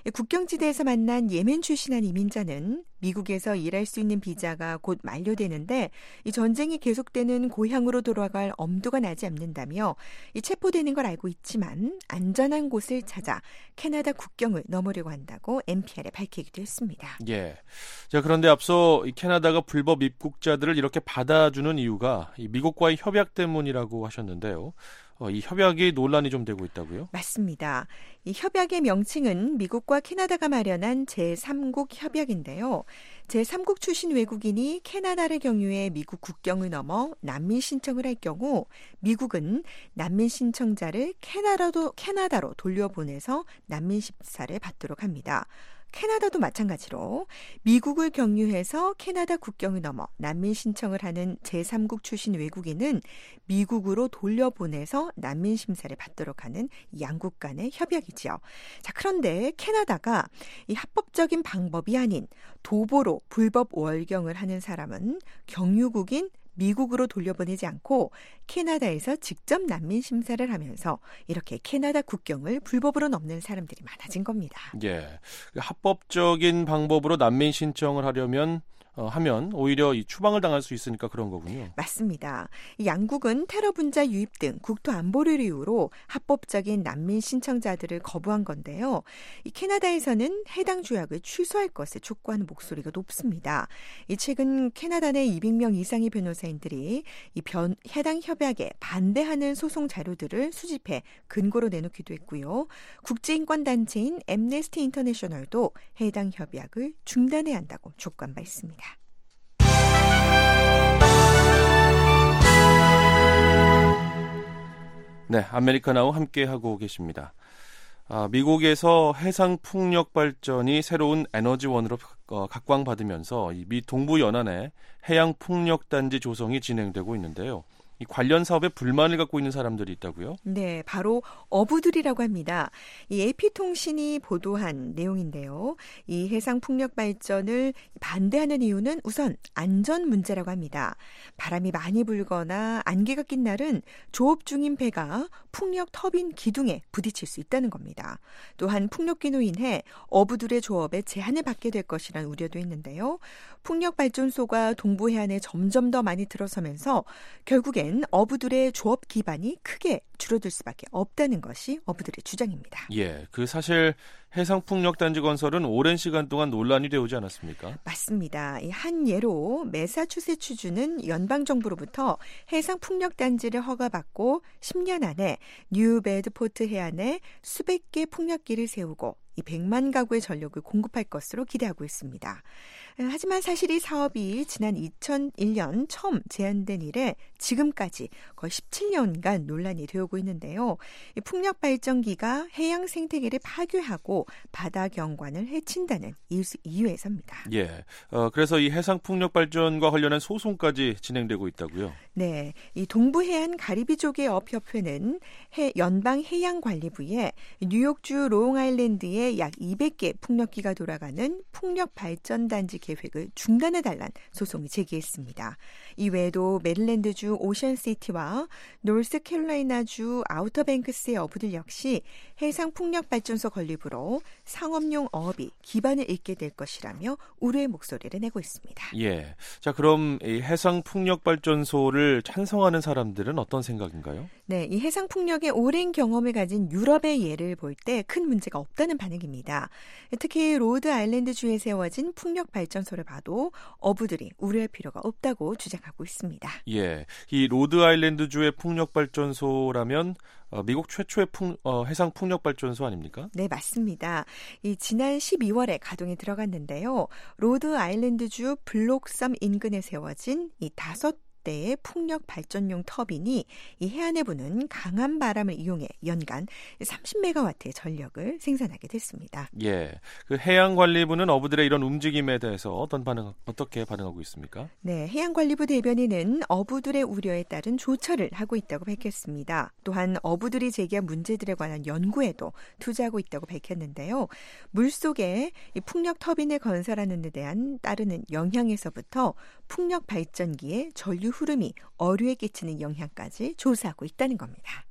국경지대에서 만난 예멘 출신한 이민자는 미국에서 일할 수 있는 비자가 곧 만료되는데 이 전쟁이 계속되는 고향으로 돌아갈 엄두가 나지 않는다며 이 체포되는 걸 알고 있지만 안전한 곳을 찾아 캐나다 국경을 넘으려고 한다고 NPR에 밝히기도 했습니다. 예. 자, 그런데 앞서 이 캐나다가 불법 입국자들을 이렇게 받아주는 이유가 이 미국과의 협약 때문이라고 하셨는데요. 이 협약이 논란이 좀 되고 있다고요? 맞습니다. 이 협약의 명칭은 미국과 캐나다가 마련한 제3국 협약인데요. 제3국 출신 외국인이 캐나다를 경유해 미국 국경을 넘어 난민 신청을 할 경우 미국은 난민 신청자를 캐나다로 돌려보내서 난민 심사를 받도록 합니다. 캐나다도 마찬가지로 미국을 경유해서 캐나다 국경을 넘어 난민 신청을 하는 제3국 출신 외국인은 미국으로 돌려보내서 난민 심사를 받도록 하는 양국 간의 협약이지요. 자, 그런데 캐나다가 이 합법적인 방법이 아닌 도보로 불법 월경을 하는 사람은 경유국인 미국으로 돌려보내지 않고 캐나다에서 직접 난민 심사를 하면서 이렇게 캐나다 국경을 불법으로 넘는 사람들이 많아진 겁니다. 예, 합법적인 방법으로 난민 신청을 하면 오히려 이 추방을 당할 수 있으니까 그런 거군요. 맞습니다. 이 양국은 테러 분자 유입 등 국토 안보를 이유로 합법적인 난민 신청자들을 거부한 건데요. 이 캐나다에서는 해당 조약을 취소할 것을 촉구하는 목소리가 높습니다. 이 최근 캐나다 내 200명 이상의 변호사인들이 해당 협약에 반대하는 소송 자료들을 수집해 근거로 내놓기도 했고요. 국제인권단체인 앰네스티 인터내셔널도 해당 협약을 중단해야 한다고 촉구한 바 있습니다. 네, 아메리카나우 함께하고 계십니다. 미국에서 해상 풍력 발전이 새로운 에너지원으로 각광받으면서 미 동부 연안에 해양 풍력 단지 조성이 진행되고 있는데요. 이 관련 사업에 불만을 갖고 있는 사람들이 있다고요? 네, 바로 어부들이라고 합니다. 이 AP통신이 보도한 내용인데요. 이 해상 풍력 발전을 반대하는 이유는 우선 안전 문제라고 합니다. 바람이 많이 불거나 안개가 낀 날은 조업 중인 배가 풍력 터빈 기둥에 부딪힐 수 있다는 겁니다. 또한 풍력기로 인해 어부들의 조업에 제한을 받게 될 것이라는 우려도 있는데요. 풍력 발전소가 동부 해안에 점점 더 많이 들어서면서 결국에 어부들의 조업 기반이 크게 줄어들 수밖에 없다는 것이 어부들의 주장입니다. 예, 사실 해상 풍력 단지 건설은 오랜 시간 동안 논란이 되어오지 않았습니까? 맞습니다. 한 예로 매사추세츠주는 연방 정부로부터 해상 풍력 단지를 허가받고 10년 안에 뉴 베드포트 해안에 수백 개 풍력기를 세우고 이 100만 가구의 전력을 공급할 것으로 기대하고 있습니다. 하지만 사실 이 사업이 지난 2001년 처음 제안된 이래 지금까지 거의 17년간 논란이 되어오고 있는데요. 이 풍력 발전기가 해양 생태계를 파괴하고 바다 경관을 해친다는 이유에서입니다. 예, 그래서 이 해상 풍력 발전과 관련한 소송까지 진행되고 있다고요? 네, 이 동부해안 가리비조개 업협회는 연방 해양관리부에 뉴욕주 롱아일랜드에 약 200개 풍력기가 돌아가는 풍력 발전단지 계획을 중단해달라는 소송을 제기했습니다. 이외에도 메릴랜드주 오션시티와 노스캐롤라이나주 아우터뱅크스의 어부들 역시 해상 풍력 발전소 건립으로 상업용 어업이 기반을 잃게 될 것이라며 우려의 목소리를 내고 있습니다. 예, 자 그럼 이 해상 풍력 발전소를 찬성하는 사람들은 어떤 생각인가요? 네, 이 해상 풍력의 오랜 경험을 가진 유럽의 예를 볼 때 큰 문제가 없다는 반응입니다. 특히 로드 아일랜드 주에 세워진 풍력 발전소를 봐도 어부들이 우려할 필요가 없다고 주장하고 있습니다. 예, 이 로드 아일랜드 주의 풍력 발전소라면 미국 최초의 해상 풍력 발전소 아닙니까? 네, 맞습니다. 지난 12월에 가동에 들어갔는데요. 로드 아일랜드주 블록섬 인근에 세워진 이 5대의 풍력 발전용 터빈이 이 해안에 부는 강한 바람을 이용해 연간 30메가와트의 전력을 생산하게 됐습니다. 예, 해양관리부는 어부들의 이런 움직임에 대해서 어떻게 반응하고 있습니까? 네, 해양관리부 대변인은 어부들의 우려에 따른 조처를 하고 있다고 밝혔습니다. 또한 어부들이 제기한 문제들에 관한 연구에도 투자하고 있다고 밝혔는데요. 물속에 이 풍력 터빈을 건설하는 데 대한 따르는 영향에서부터 풍력 발전기의 전류 흐름이 어류에 끼치는 영향까지 조사하고 있다는 겁니다.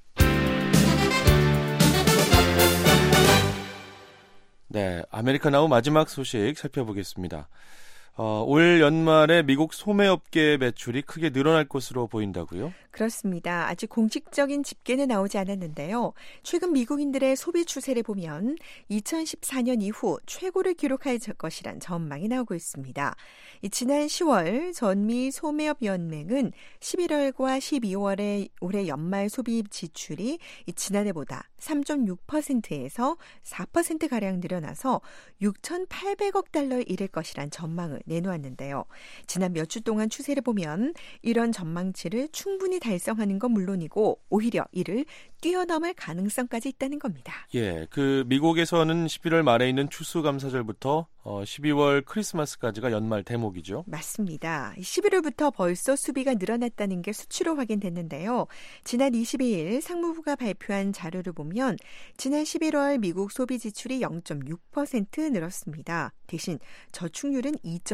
네, 아메리카나우 마지막 소식 살펴보겠습니다. 올 연말에 미국 소매업계 매출이 크게 늘어날 것으로 보인다고요? 그렇습니다. 아직 공식적인 집계는 나오지 않았는데요. 최근 미국인들의 소비 추세를 보면 2014년 이후 최고를 기록할 것이란 전망이 나오고 있습니다. 지난 10월 전미 소매업 연맹은 11월과 12월에 올해 연말 소비 지출이 지난해보다 3.6%에서 4%가량 늘어나서 6,800억 달러에 이를 것이란 전망을 내놓았는데요. 지난 몇 주 동안 추세를 보면 이런 전망치를 충분히 달성하는 건 물론이고 오히려 이를 뛰어넘을 가능성까지 있다는 겁니다. 예, 미국에서는 11월 말에 있는 추수감사절부터 12월 크리스마스까지가 연말 대목이죠. 맞습니다. 11월부터 벌써 수비가 늘어났다는 게 수치로 확인됐는데요. 지난 22일 상무부가 발표한 자료를 보면 지난 11월 미국 소비 지출이 0.6% 늘었습니다. 대신 저축률은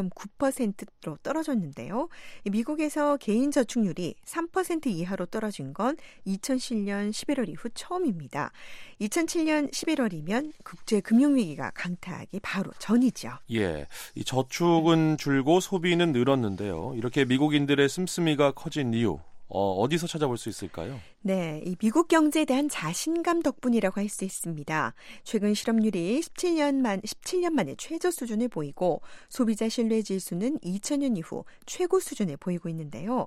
2.9%로 떨어졌는데요. 미국에서 개인 저축률이 3% 이하로 떨어진 건 2007년 11월 이후 처음입니다. 2007년 11월이면 국제금융위기가 강타하기 바로 전이죠. 예, 이 저축은 줄고 소비는 늘었는데요. 이렇게 미국인들의 씀씀이가 커진 이유, 어디서 찾아볼 수 있을까요? 네, 이 미국 경제에 대한 자신감 덕분이라고 할 수 있습니다. 최근 실업률이 17년 만에 최저 수준을 보이고 소비자 신뢰 지수는 2000년 이후 최고 수준을 보이고 있는데요.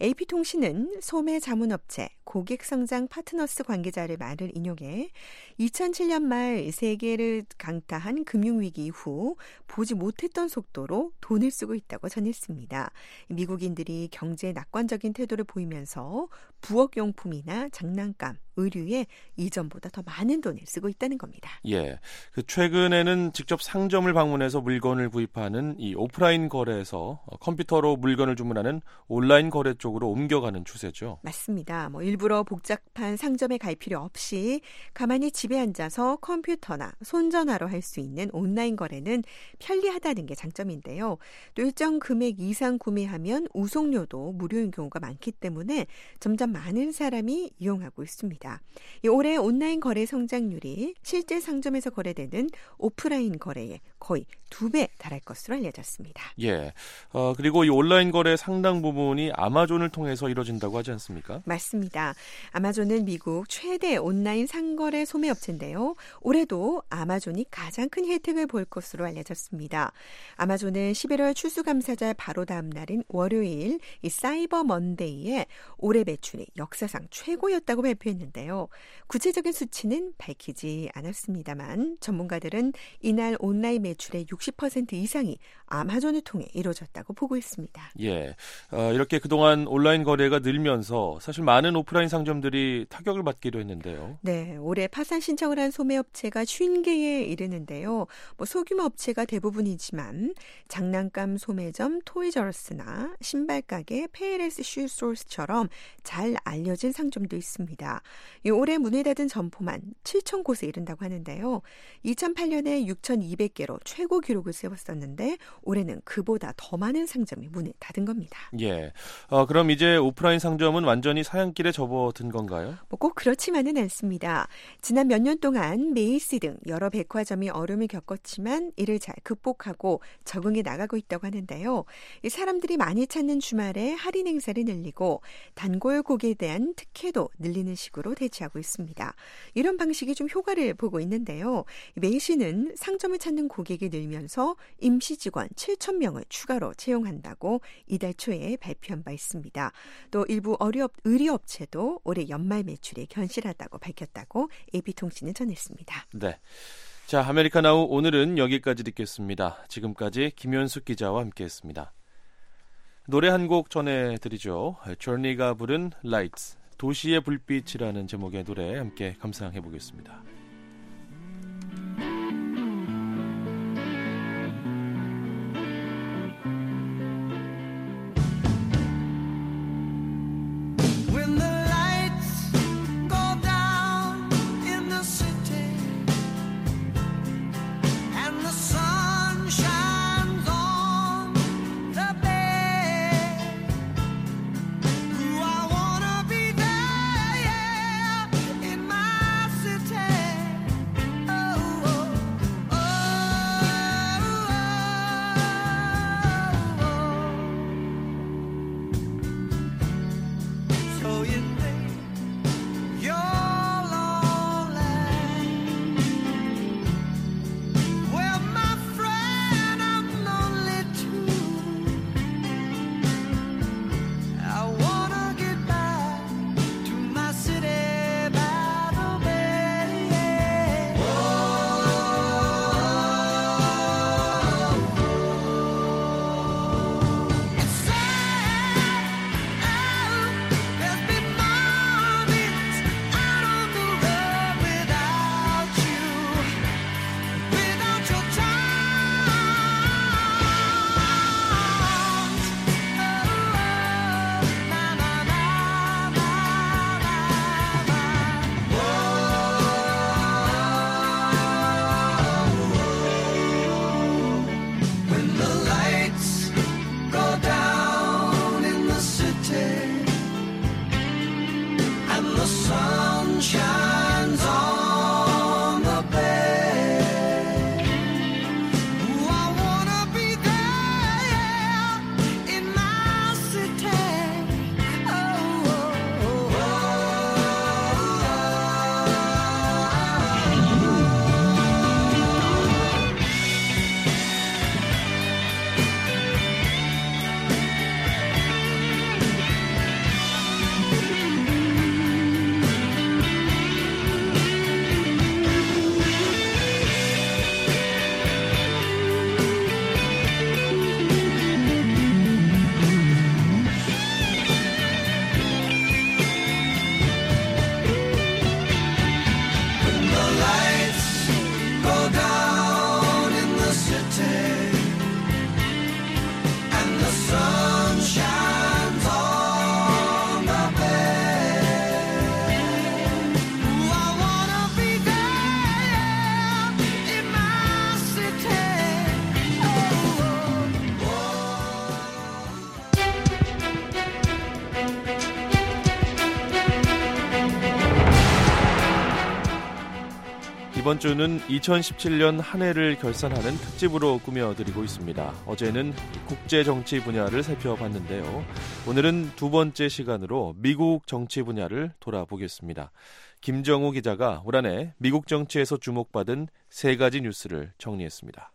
AP통신은 소매 자문업체 고객성장 파트너스 관계자의 말을 인용해 2007년 말 세계를 강타한 금융위기 이후 보지 못했던 속도로 돈을 쓰고 있다고 전했습니다. 미국인들이 경제에 낙관적인 태도를 보이면서 부엌용품이나 장난감, 의류에 이전보다 더 많은 돈을 쓰고 있다는 겁니다. 예, 최근에는 직접 상점을 방문해서 물건을 구입하는 이 오프라인 거래에서 컴퓨터로 물건을 주문하는 온라인 거래 쪽으로 옮겨가는 추세죠. 맞습니다. 일부러 복잡한 상점에 갈 필요 없이 가만히 집에 앉아서 컴퓨터나 손전화로 할 수 있는 온라인 거래는 편리하다는 게 장점인데요. 또 일정 금액 이상 구매하면 우송료도 무료인 경우가 많기 때문에 점점 많은 사람이 이용하고 있습니다. 올해 온라인 거래 성장률이 실제 상점에서 거래되는 오프라인 거래의 거의 2배 달할 것으로 알려졌습니다. 예, 그리고 이 온라인 거래 상당 부분이 아마존을 통해서 이루어진다고 하지 않습니까? 맞습니다. 아마존은 미국 최대 온라인 상거래 소매업체인데요. 올해도 아마존이 가장 큰 혜택을 볼 것으로 알려졌습니다. 아마존은 11월 추수감사절 바로 다음 날인 월요일 이 사이버 먼데이에 올해 매출이 역사상 최고였다고 발표했는데요. 구체적인 수치는 밝히지 않았습니다만 전문가들은 이날 온라인 매출의 60% 이상이 아마존을 통해 이루어졌다고 보고 있습니다. 예, 이렇게 그동안 온라인 거래가 늘면서 사실 많은 오프라인 상점들이 타격을 받기도 했는데요. 네, 올해 파산 신청을 한 소매업체가 50개에 이르는데요. 소규모 업체가 대부분이지만 장난감 소매점 토이저러스나 신발 가게 페이레스 슈소스처럼 잘 알려진 상점도 있습니다. 올해 문을 닫은 점포만 7,000곳에 이른다고 하는데요. 2008년에 6,200개로 최고 기록을 세웠었는데 올해는 그보다 더 많은 상점이 문을 닫은 겁니다. 예, 그럼 이제 오프라인 상점은 완전히 사양길에 접어든 건가요? 꼭 그렇지만은 않습니다. 지난 몇 년 동안 메이시 등 여러 백화점이 어려움을 겪었지만 이를 잘 극복하고 적응해 나가고 있다고 하는데요. 사람들이 많이 찾는 주말에 할인 행사를 늘리고 단골 고객에 대한 특혜도 늘리는 식으로 대처하고 있습니다. 이런 방식이 좀 효과를 보고 있는데요. 메이시는 상점을 찾는 고객이 늘면서 임시 직원 7,000명을 추가로 채용한다고 이달 초에 발표한 바 있습니다. 또 일부 의류업체도 올해 연말 매출이 견실하다고 밝혔다고 AP통신은 전했습니다. 네. 자, 아메리카나우 오늘은 여기까지 듣겠습니다. 지금까지 김현숙 기자와 함께했습니다. 노래 한 곡 전해드리죠. 조니가 부른 Lights, 도시의 불빛이라는 제목의 노래 함께 감상해 보겠습니다. I wanna be there, yeah, in my city. 이번 주는 2017년 한 해를 결산하는 특집으로 꾸며드리고 있습니다. 어제는 국제 정치 분야를 살펴봤는데요. 오늘은 두 번째 시간으로 미국 정치 분야를 돌아보겠습니다. 김정우 기자가 올 한해 미국 정치에서 주목받은 세 가지 뉴스를 정리했습니다.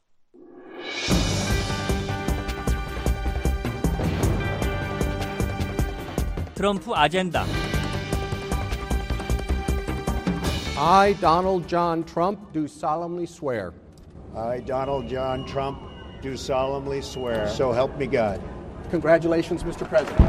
트럼프 아젠다. I, Donald John Trump, do solemnly swear. I, Donald John Trump, do solemnly swear. So help me God. Congratulations, Mr. President.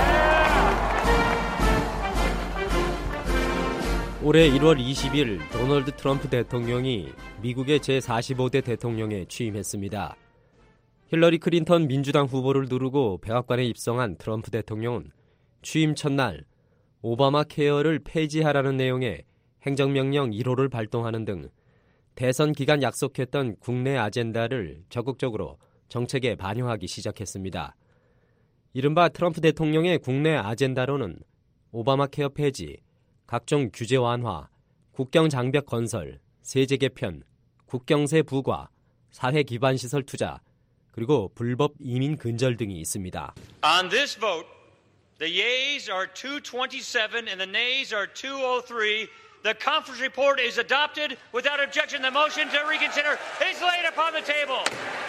올해 1월 20일 도널드 트럼프 대통령이 미국의 제45대 대통령에 취임했습니다. 힐러리 클린턴 민주당 후보를 누르고 백악관에 입성한 트럼프 대통령은 취임 첫날 오바마 케어를 폐지하라는 내용의 행정명령 1호를 발동하는 등 대선 기간 약속했던 국내 아젠다를 적극적으로 정책에 반영하기 시작했습니다. 이른바 트럼프 대통령의 국내 아젠다로는 오바마 케어 폐지, 각종 규제 완화, 국경 장벽 건설, 세제 개편, 국경세 부과, 사회 기반 시설 투자, 그리고 불법 이민 근절 등이 있습니다. On this vote, the yeas are 227 and the nays are 203. The conference report is adopted without objection. The motion to reconsider is laid upon the table.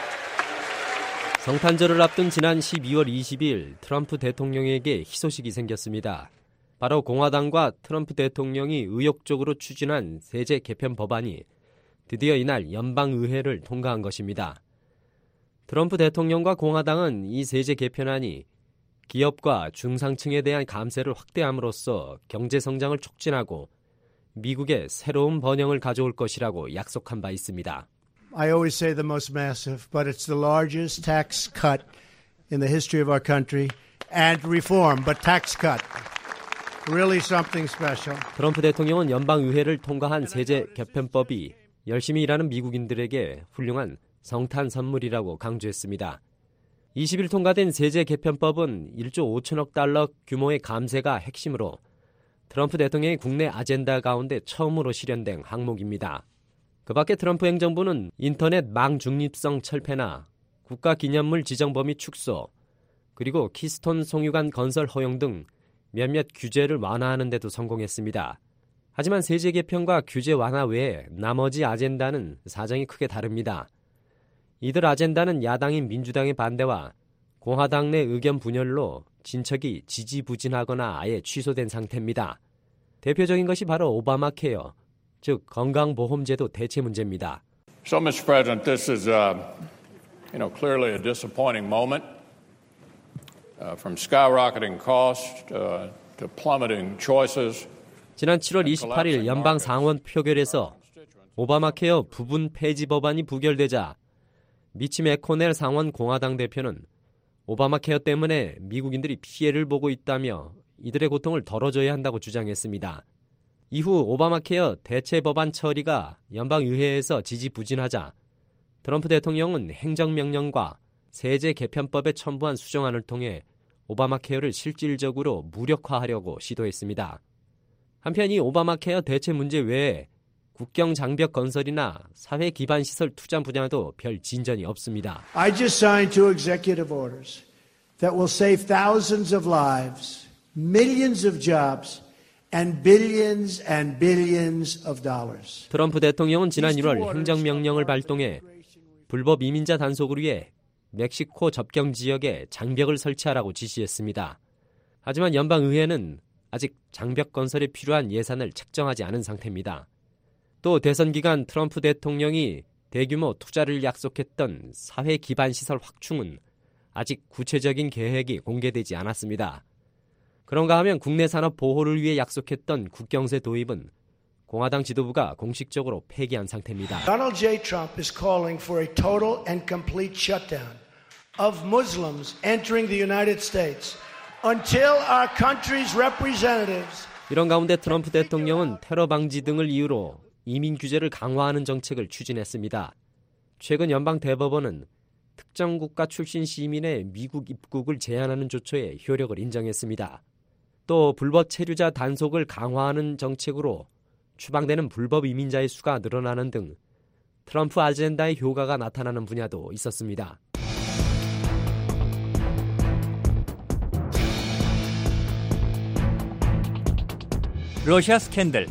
성탄절을 앞둔 지난 12월 20일 트럼프 대통령에게 희소식이 생겼습니다. 바로 공화당과 트럼프 대통령이 의욕적으로 추진한 세제 개편 법안이 드디어 이날 연방의회를 통과한 것입니다. 트럼프 대통령과 공화당은 이 세제 개편안이 기업과 중상층에 대한 감세를 확대함으로써 경제 성장을 촉진하고 미국의 새로운 번영을 가져올 것이라고 약속한 바 있습니다. I always say the most massive, but it's the largest tax cut in the history of our country and reform, but tax cut. Really something special. 트럼프 대통령은 연방의회를 통과한 세제 개편법이 열심히 일하는 미국인들에게 훌륭한 성탄 선물이라고 강조했습니다. 20일 통과된 세제 개편법은 1조 5천억 달러 규모의 감세가 핵심으로 트럼프 대통령의 국내 아젠다 가운데 처음으로 실현된 항목입니다. 그 밖에 트럼프 행정부는 인터넷 망 중립성 철폐나 국가기념물 지정 범위 축소, 그리고 키스톤 송유관 건설 허용 등 몇몇 규제를 완화하는 데도 성공했습니다. 하지만 세제 개편과 규제 완화 외에 나머지 아젠다는 사정이 크게 다릅니다. 이들 아젠다는 야당인 민주당의 반대와 공화당 내 의견 분열로 진척이 지지부진하거나 아예 취소된 상태입니다. 대표적인 것이 바로 오바마 케어, 즉 건강보험제도 대체 문제입니다. So, Mr. President, this is, clearly a disappointing moment. From skyrocketing costs to plummeting choices. 지난 7월 28일 연방 상원 표결에서 오바마 케어 부분 폐지 법안이 부결되자 미치 맥코넬 상원 공화당 대표는 오바마 케어 때문에 미국인들이 피해를 보고 있다며 이들의 고통을 덜어줘야 한다고 주장했습니다. 이후 오바마 케어 대체 법안 처리가 연방의회에서 지지부진하자 트럼프 대통령은 행정명령과 세제 개편법에 첨부한 수정안을 통해 오바마 케어를 실질적으로 무력화하려고 시도했습니다. 한편 이 오바마 케어 대체 문제 외에 국경 장벽 건설이나 사회 기반 시설 투자 분야도 별 진전이 없습니다. I just signed two executive orders that will save thousands of lives, millions of jobs, and billions of dollars. 트럼프 대통령은 지난 1월 행정명령을 발동해 불법 이민자 단속을 위해 멕시코 접경 지역에 장벽을 설치하라고 지시했습니다. 하지만 연방의회는 아직 장벽 건설에 필요한 예산을 책정하지 않은 상태입니다. 또 대선 기간 트럼프 대통령이 대규모 투자를 약속했던 사회 기반 시설 확충은 아직 구체적인 계획이 공개되지 않았습니다. 그런가 하면 국내 산업 보호를 위해 약속했던 국경세 도입은 공화당 지도부가 공식적으로 폐기한 상태입니다. Donald J. Trump is calling for a total and complete shutdown of Muslims entering the United States until our country's representatives. 이런 가운데 트럼프 대통령은 테러 방지 등을 이유로 이민 규제를 강화하는 정책을 추진했습니다. 최근 연방 대법원은 특정 국가 출신 시민의 미국 입국을 제한하는 조처에 효력을 인정했습니다. 또 불법 체류자 단속을 강화하는 정책으로 추방되는 불법 이민자의 수가 늘어나는 등 트럼프 아젠다의 효과가 나타나는 분야도 있었습니다. 러시아 스캔들.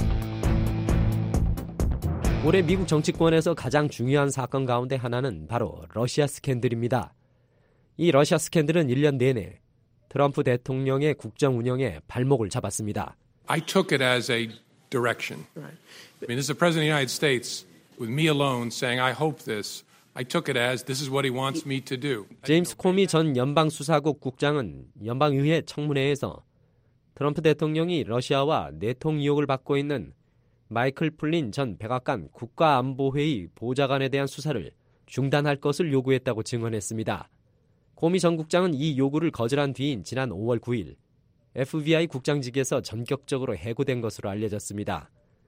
올해 미국 정치권에서 가장 중요한 사건 가운데 하나는 바로 러시아 스캔들입니다. 이 러시아 스캔들은 1년 내내 트럼프 대통령의 국정 운영에 발목을 잡았습니다. I took it as a direction. I mean, this is the President of the United States with me alone saying, I hope this. I took it as this is what he wants me to do. 제임스 코미 전 연방수사국 국장은 연방의회 청문회에서 트럼프 대통령이 러시아와 내통 의혹을 받고 있는 마이클 플린 전 백악관 국가안보회의 보좌관에 대한 수사를 중단할 것을 요구했다고 증언했습니다. 코미 전 국장은 이 요구를 거절한 뒤인 지난 5월 9일 FBI 국장직에서 전격적으로 해고된 것으로 알려졌습니다.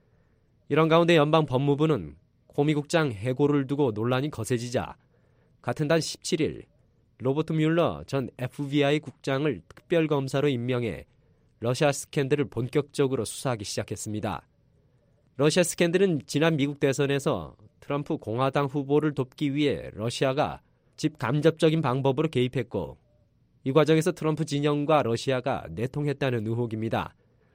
이런 가운데 연방법무부는 코미 국장 해고를 두고 논란이 거세지자 같은 달 17일 로버트 뮬러 전 FBI 국장을 특별검사로 임명해 러시아 스캔들을 본격적으로 수사하기 시작했습니다. 러시아 스캔들은 지난 미국 대선에서 트럼프 공화당 후보를 돕기 위해 러시아가 직간접적인 방법으로 개입했고 이 과정에서 트럼프 진영과 러시아가 내통했다는 의혹입니다.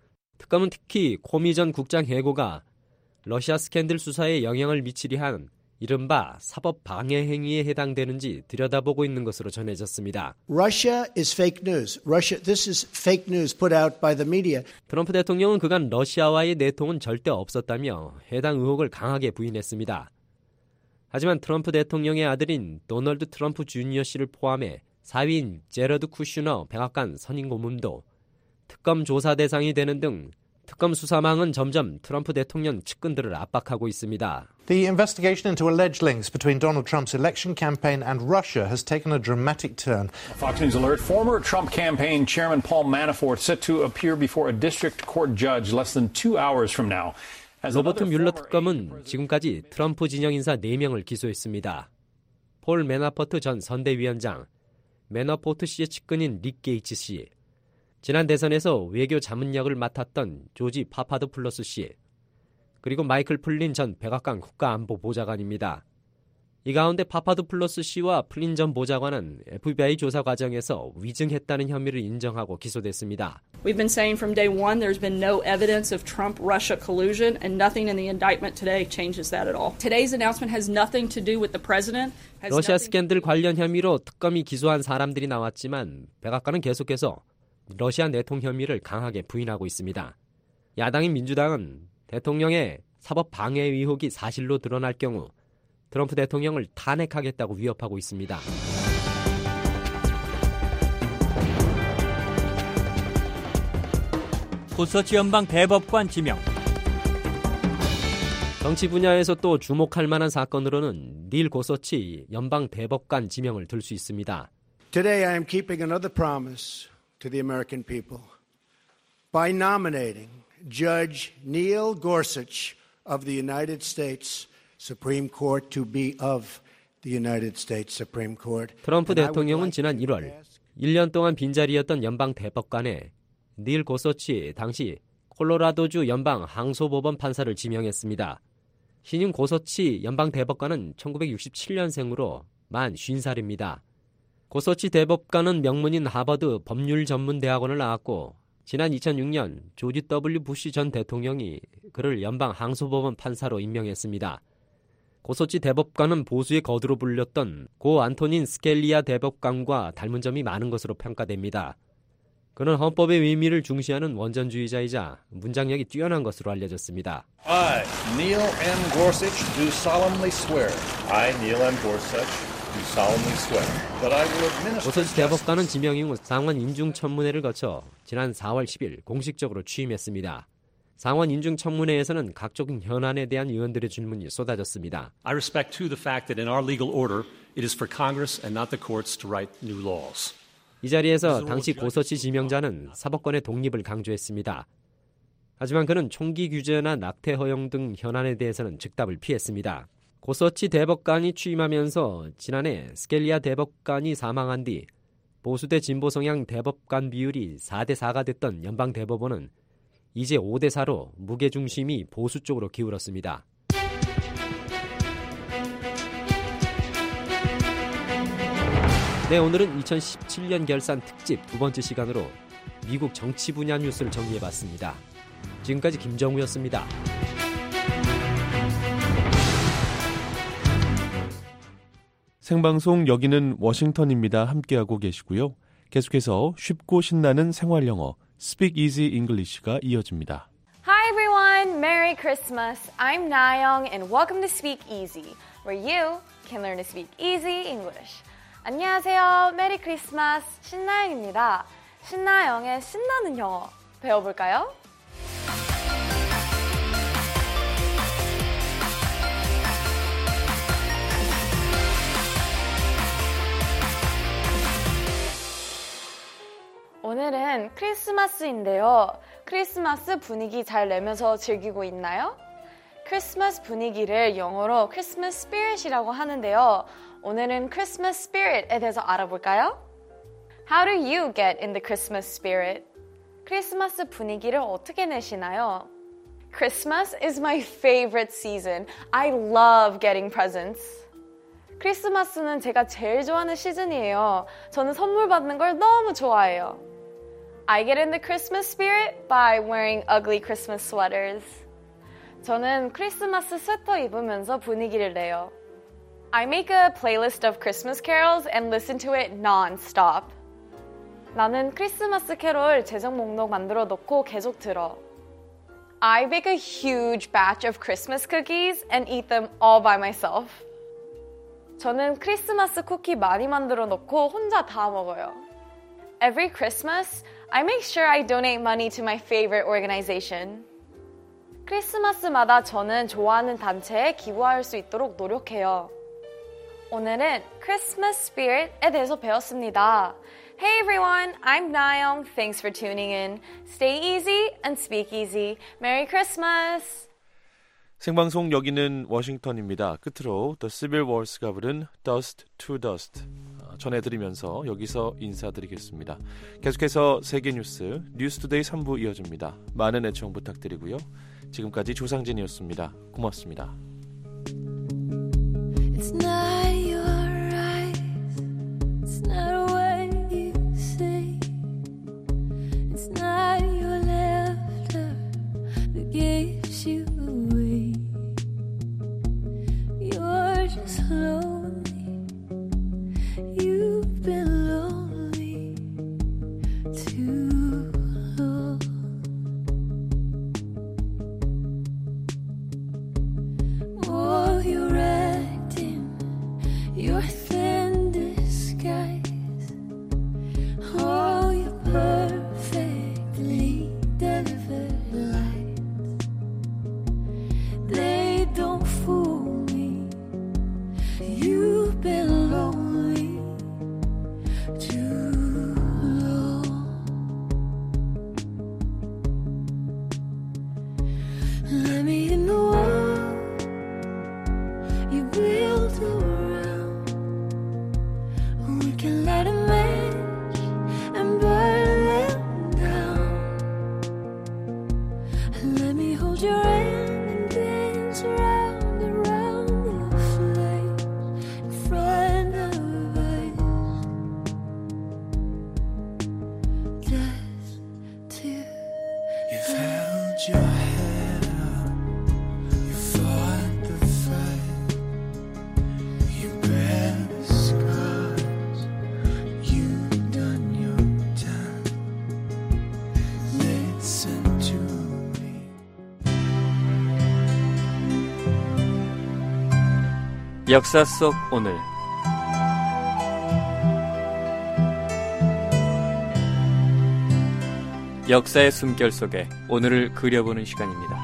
특검은 특히 코미 전 국장 해고가 러시아 스캔들 수사에 영향을 미치려 한 이른바 사법 방해 행위에 해당되는지 들여다보고 있는 것으로 전해졌습니다. Russia is fake news. This is fake news put out by the media. 트럼프 대통령은 그간 러시아와의 내통은 절대 없었다며 해당 의혹을 강하게 부인했습니다. 하지만 트럼프 대통령의 아들인 도널드 트럼프 주니어 씨를 포함해 사위인 제러드 쿠슈너 백악관 선임 고문도 특검 조사 대상이 되는 등 특검 수사망은 점점 트럼프 대통령 측근들을 압박하고 있습니다. The investigation into alleged links between Donald Trump's election campaign and Russia has taken a dramatic turn. Fox News alert: former Trump campaign chairman Paul Manafort set to appear before a district court judge less than 2 hours from now. 로버트 뮬러 특검은 지금까지 트럼프 진영 인사 4명을 기소했습니다. 폴 매나포트 전 선대위원장, 매너포트 씨의 측근인 릭 게이츠 씨, 지난 대선에서 외교 자문역을 맡았던 조지 파파도플러스 씨, 그리고 마이클 플린 전 백악관 국가안보보좌관입니다. 이 가운데 파파도플러스 씨와 플린 전 보좌관은 FBI 조사 과정에서 위증했다는 혐의를 인정하고 기소됐습니다. We've been saying from day one there's been no evidence of Trump-Russia collusion and nothing in the indictment today changes that at all. Today's announcement has nothing to do with the president. 러시아 스캔들 관련 혐의로 특검이 기소한 사람들이 나왔지만 백악관은 계속해서 러시아 내통 혐의를 강하게 부인하고 있습니다. 야당인 민주당은 대통령의 사법 방해 의혹이 사실로 드러날 경우 트럼프 대통령을 탄핵하겠다고 위협하고 있습니다. 고서치 연방 대법관 지명. 정치 분야에서 또 주목할 만한 사건으로는 닐 고서치 연방 대법관 지명을 들 수 있습니다. Today I am keeping another promise to the American people by nominating Judge Neil Gorsuch of the United States Supreme Court to be of the United States Supreme Court. 트럼프 대통령은 지난 1월 1년 동안 빈자리였던 연방 대법관에 닐 고서치 당시 콜로라도주 연방 항소법원 판사를 지명했습니다. 신임 고서치 연방 대법관은 1967년생으로 만 50살입니다. 고서치 대법관은 명문인 하버드 법률 전문 대학원을 나왔고 지난 2006년 조지 W. 부시 전 대통령이 그를 연방 항소법원 판사로 임명했습니다. 고서치 대법관은 보수의 거두로 불렸던 고 안토닌 스켈리아 대법관과 닮은 점이 많은 것으로 평가됩니다. 그는 헌법의 의미를 중시하는 원전주의자이자 문장력이 뛰어난 것으로 알려졌습니다. I, Neil M. Gorsuch, do solemnly swear. I, Neil M. Gorsuch, do solemnly swear that I will administer. 고서치 대법관은 지명 이후 상원 인중청문회를 거쳐 지난 4월 10일 공식적으로 취임했습니다. 상원 인중청문회에서는 각종 현안에 대한 의원들의 질문이 쏟아졌습니다. I respect too the fact that in our legal order, it is for Congress and not the courts to write new laws. 이 자리에서 당시 고서치 지명자는 사법권의 독립을 강조했습니다. 하지만 그는 총기 규제나 낙태 허용 등 현안에 대해서는 즉답을 피했습니다. 고서치 대법관이 취임하면서 지난해 스켈리아 대법관이 사망한 뒤 보수대 진보 성향 대법관 비율이 4대4가 됐던 연방 대법원은 이제 5대4로 무게중심이 보수 쪽으로 기울었습니다. 네, 오늘은 2017년 결산 특집 두 번째 시간으로 미국 정치 분야 뉴스를 정리해봤습니다. 지금까지 김정우였습니다. 생방송 여기는 워싱턴입니다. 함께하고 계시고요. 계속해서 쉽고 신나는 생활영어 Speak Easy English가 이어집니다. Hi everyone, Merry Christmas. I'm Nayoung and welcome to Speak Easy, where you can learn to speak easy English. 안녕하세요. 메리 크리스마스 신나영입니다. 신나영의 신나는 영어 배워볼까요? 오늘은 크리스마스인데요. 크리스마스 분위기 잘 내면서 즐기고 있나요? 크리스마스 분위기를 영어로 Christmas Spirit이라고 하는데요. 오늘은 Christmas Spirit에 대해서 알아볼까요? How do you get in the Christmas spirit? 크리스마스 분위기를 어떻게 내시나요? Christmas is my favorite season. I love getting presents. 크리스마스는 제가 제일 좋아하는 시즌이에요. 저는 선물 받는 걸 너무 좋아해요. I get in the Christmas spirit by wearing ugly Christmas sweaters. 저는 크리스마스 스웨터 입으면서 분위기를 내요. I make a playlist of Christmas carols and listen to it non-stop. 나는 크리스마스 캐롤 재생 목록 만들어 놓고 계속 들어. I bake a huge batch of Christmas cookies and eat them all by myself. 저는 크리스마스 쿠키 많이 만들어 놓고 혼자 다 먹어요. Every Christmas, I make sure I donate money to my favorite organization. 크리스마스마다 저는 좋아하는 단체에 기부할 수 있도록 노력해요. 오늘은 Christmas Spirit에 대해서 배웠습니다. Hey everyone, I'm Nayoung. Thanks for tuning in. Stay easy and speak easy. Merry Christmas! 생방송 여기는 워싱턴입니다. 끝으로 The Civil Wars가 부른 Dust to Dust 전해드리면서 여기서 인사드리겠습니다. 계속해서 세계 뉴스, 뉴스투데이 3부 이어집니다. 많은 애청 부탁드리고요. 지금까지 조상진이었습니다. 고맙습니다. It's not your eyes, it's not what you say, it's not your laughter that gives you away. You're just lonely, you've been lonely too long. Oh, you're acting your thin disguise. Oh, your perfectly delivered lies. They don't fool me. You've been lonely too long. Let me in the world you build around. We can light a match and burn them down. Let me hold your hand and dance round and round the flame in front of us. Just two. You've held your head up, you fought the fight, you bear the scars, you've done your time. Listen to me. 역사 속 오늘 역사의 숨결 속에 오늘을 그려보는 시간입니다.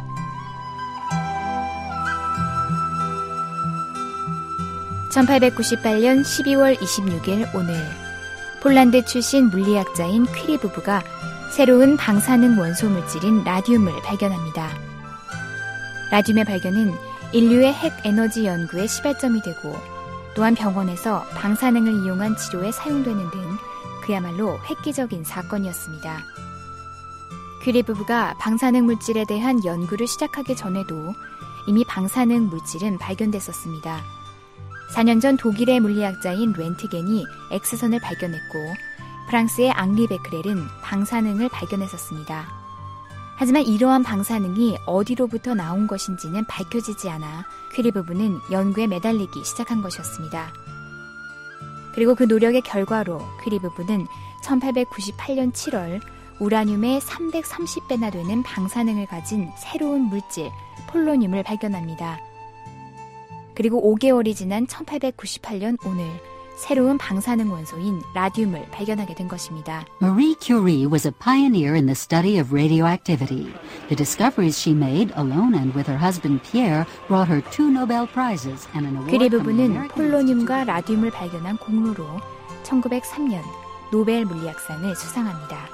(1898년 12월 26일) 오늘 폴란드 출신 물리학자인 퀴리 부부가 새로운 방사능 원소 물질인 라듐을 발견합니다. 라듐의 발견은 인류의 핵 에너지 연구의 시발점이 되고 또한 병원에서 방사능을 이용한 치료에 사용되는 등 그야말로 획기적인 사건이었습니다. 퀴리 부부가 방사능 물질에 대한 연구를 시작하기 전에도 이미 방사능 물질은 발견됐었습니다. 4년 전 독일의 물리학자인 렌트겐이 X선을 발견했고 프랑스의 앙리 베크렐은 방사능을 발견했었습니다. 하지만 이러한 방사능이 어디로부터 나온 것인지는 밝혀지지 않아 퀴리 부부는 연구에 매달리기 시작한 것이었습니다. 그리고 그 노력의 결과로 퀴리 부부는 1898년 7월 우라늄의 330배나 되는 방사능을 가진 새로운 물질 폴로늄을 발견합니다. 그리고 5개월이 지난 1898년 오늘 새로운 방사능 원소인 라듐을 발견하게 된 것입니다. Marie Curie was a pioneer in the study of radioactivity. The discoveries she made, alone and with her husband Pierre, brought her 2 Nobel Prizes and an award 퀴리 from the 부부는 American 폴로늄과 라듐을 발견한 공로로 1903년 노벨 물리학상을 수상합니다.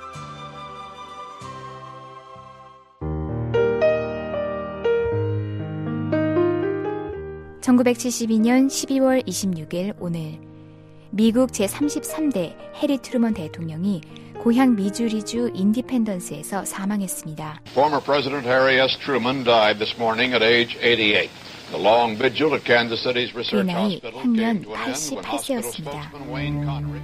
(1972년 12월 26일) 오늘 미국 제33대 해리 트루먼 대통령이 고향 미주리주 인디펜던스에서 사망했습니다. Former President Harry S. Truman died this morning at age 88. The long vigil at Kansas City's Research Hospital came to an end when hospital spokesman Wayne Connery.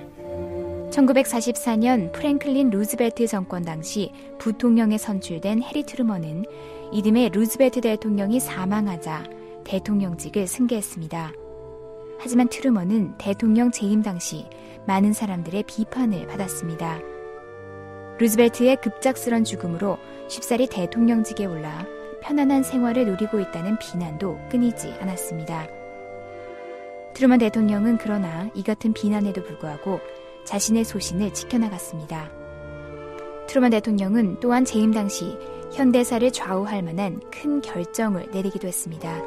1944년 프랭클린 루즈벨트 정권 당시 부통령에 선출된 해리 트루먼은 이듬해 루즈벨트 대통령이 사망하자 대통령직을 승계했습니다. 하지만 트루먼은 대통령 재임 당시 많은 사람들의 비판을 받았습니다. 루즈벨트의 급작스런 죽음으로 쉽사리 대통령직에 올라 편안한 생활을 누리고 있다는 비난도 끊이지 않았습니다. 트루먼 대통령은 그러나 이 같은 비난에도 불구하고 자신의 소신을 지켜나갔습니다. 트루먼 대통령은 또한 재임 당시 현대사를 좌우할 만한 큰 결정을 내리기도 했습니다.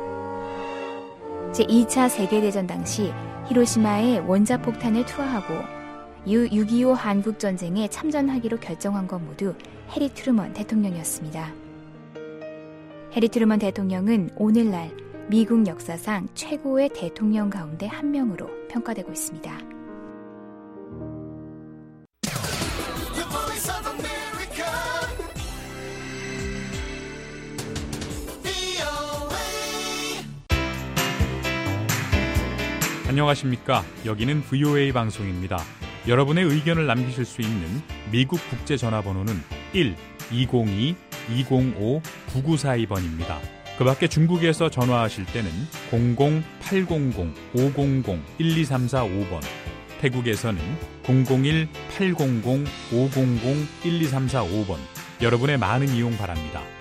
제2차 세계대전 당시 히로시마에 원자폭탄을 투하하고 이후 6.25 한국전쟁에 참전하기로 결정한 것 모두 해리 트루먼 대통령이었습니다. 해리 트루먼 대통령은 오늘날 미국 역사상 최고의 대통령 가운데 한 명으로 평가되고 있습니다. 안녕하십니까. 여기는 VOA 방송입니다. 여러분의 의견을 남기실 수 있는 미국 국제전화번호는 1-202-205-9942번입니다. 그 밖에 중국에서 전화하실 때는 00-800-500-1234-5번, 태국에서는 001-800-500-1234-5번, 여러분의 많은 이용 바랍니다.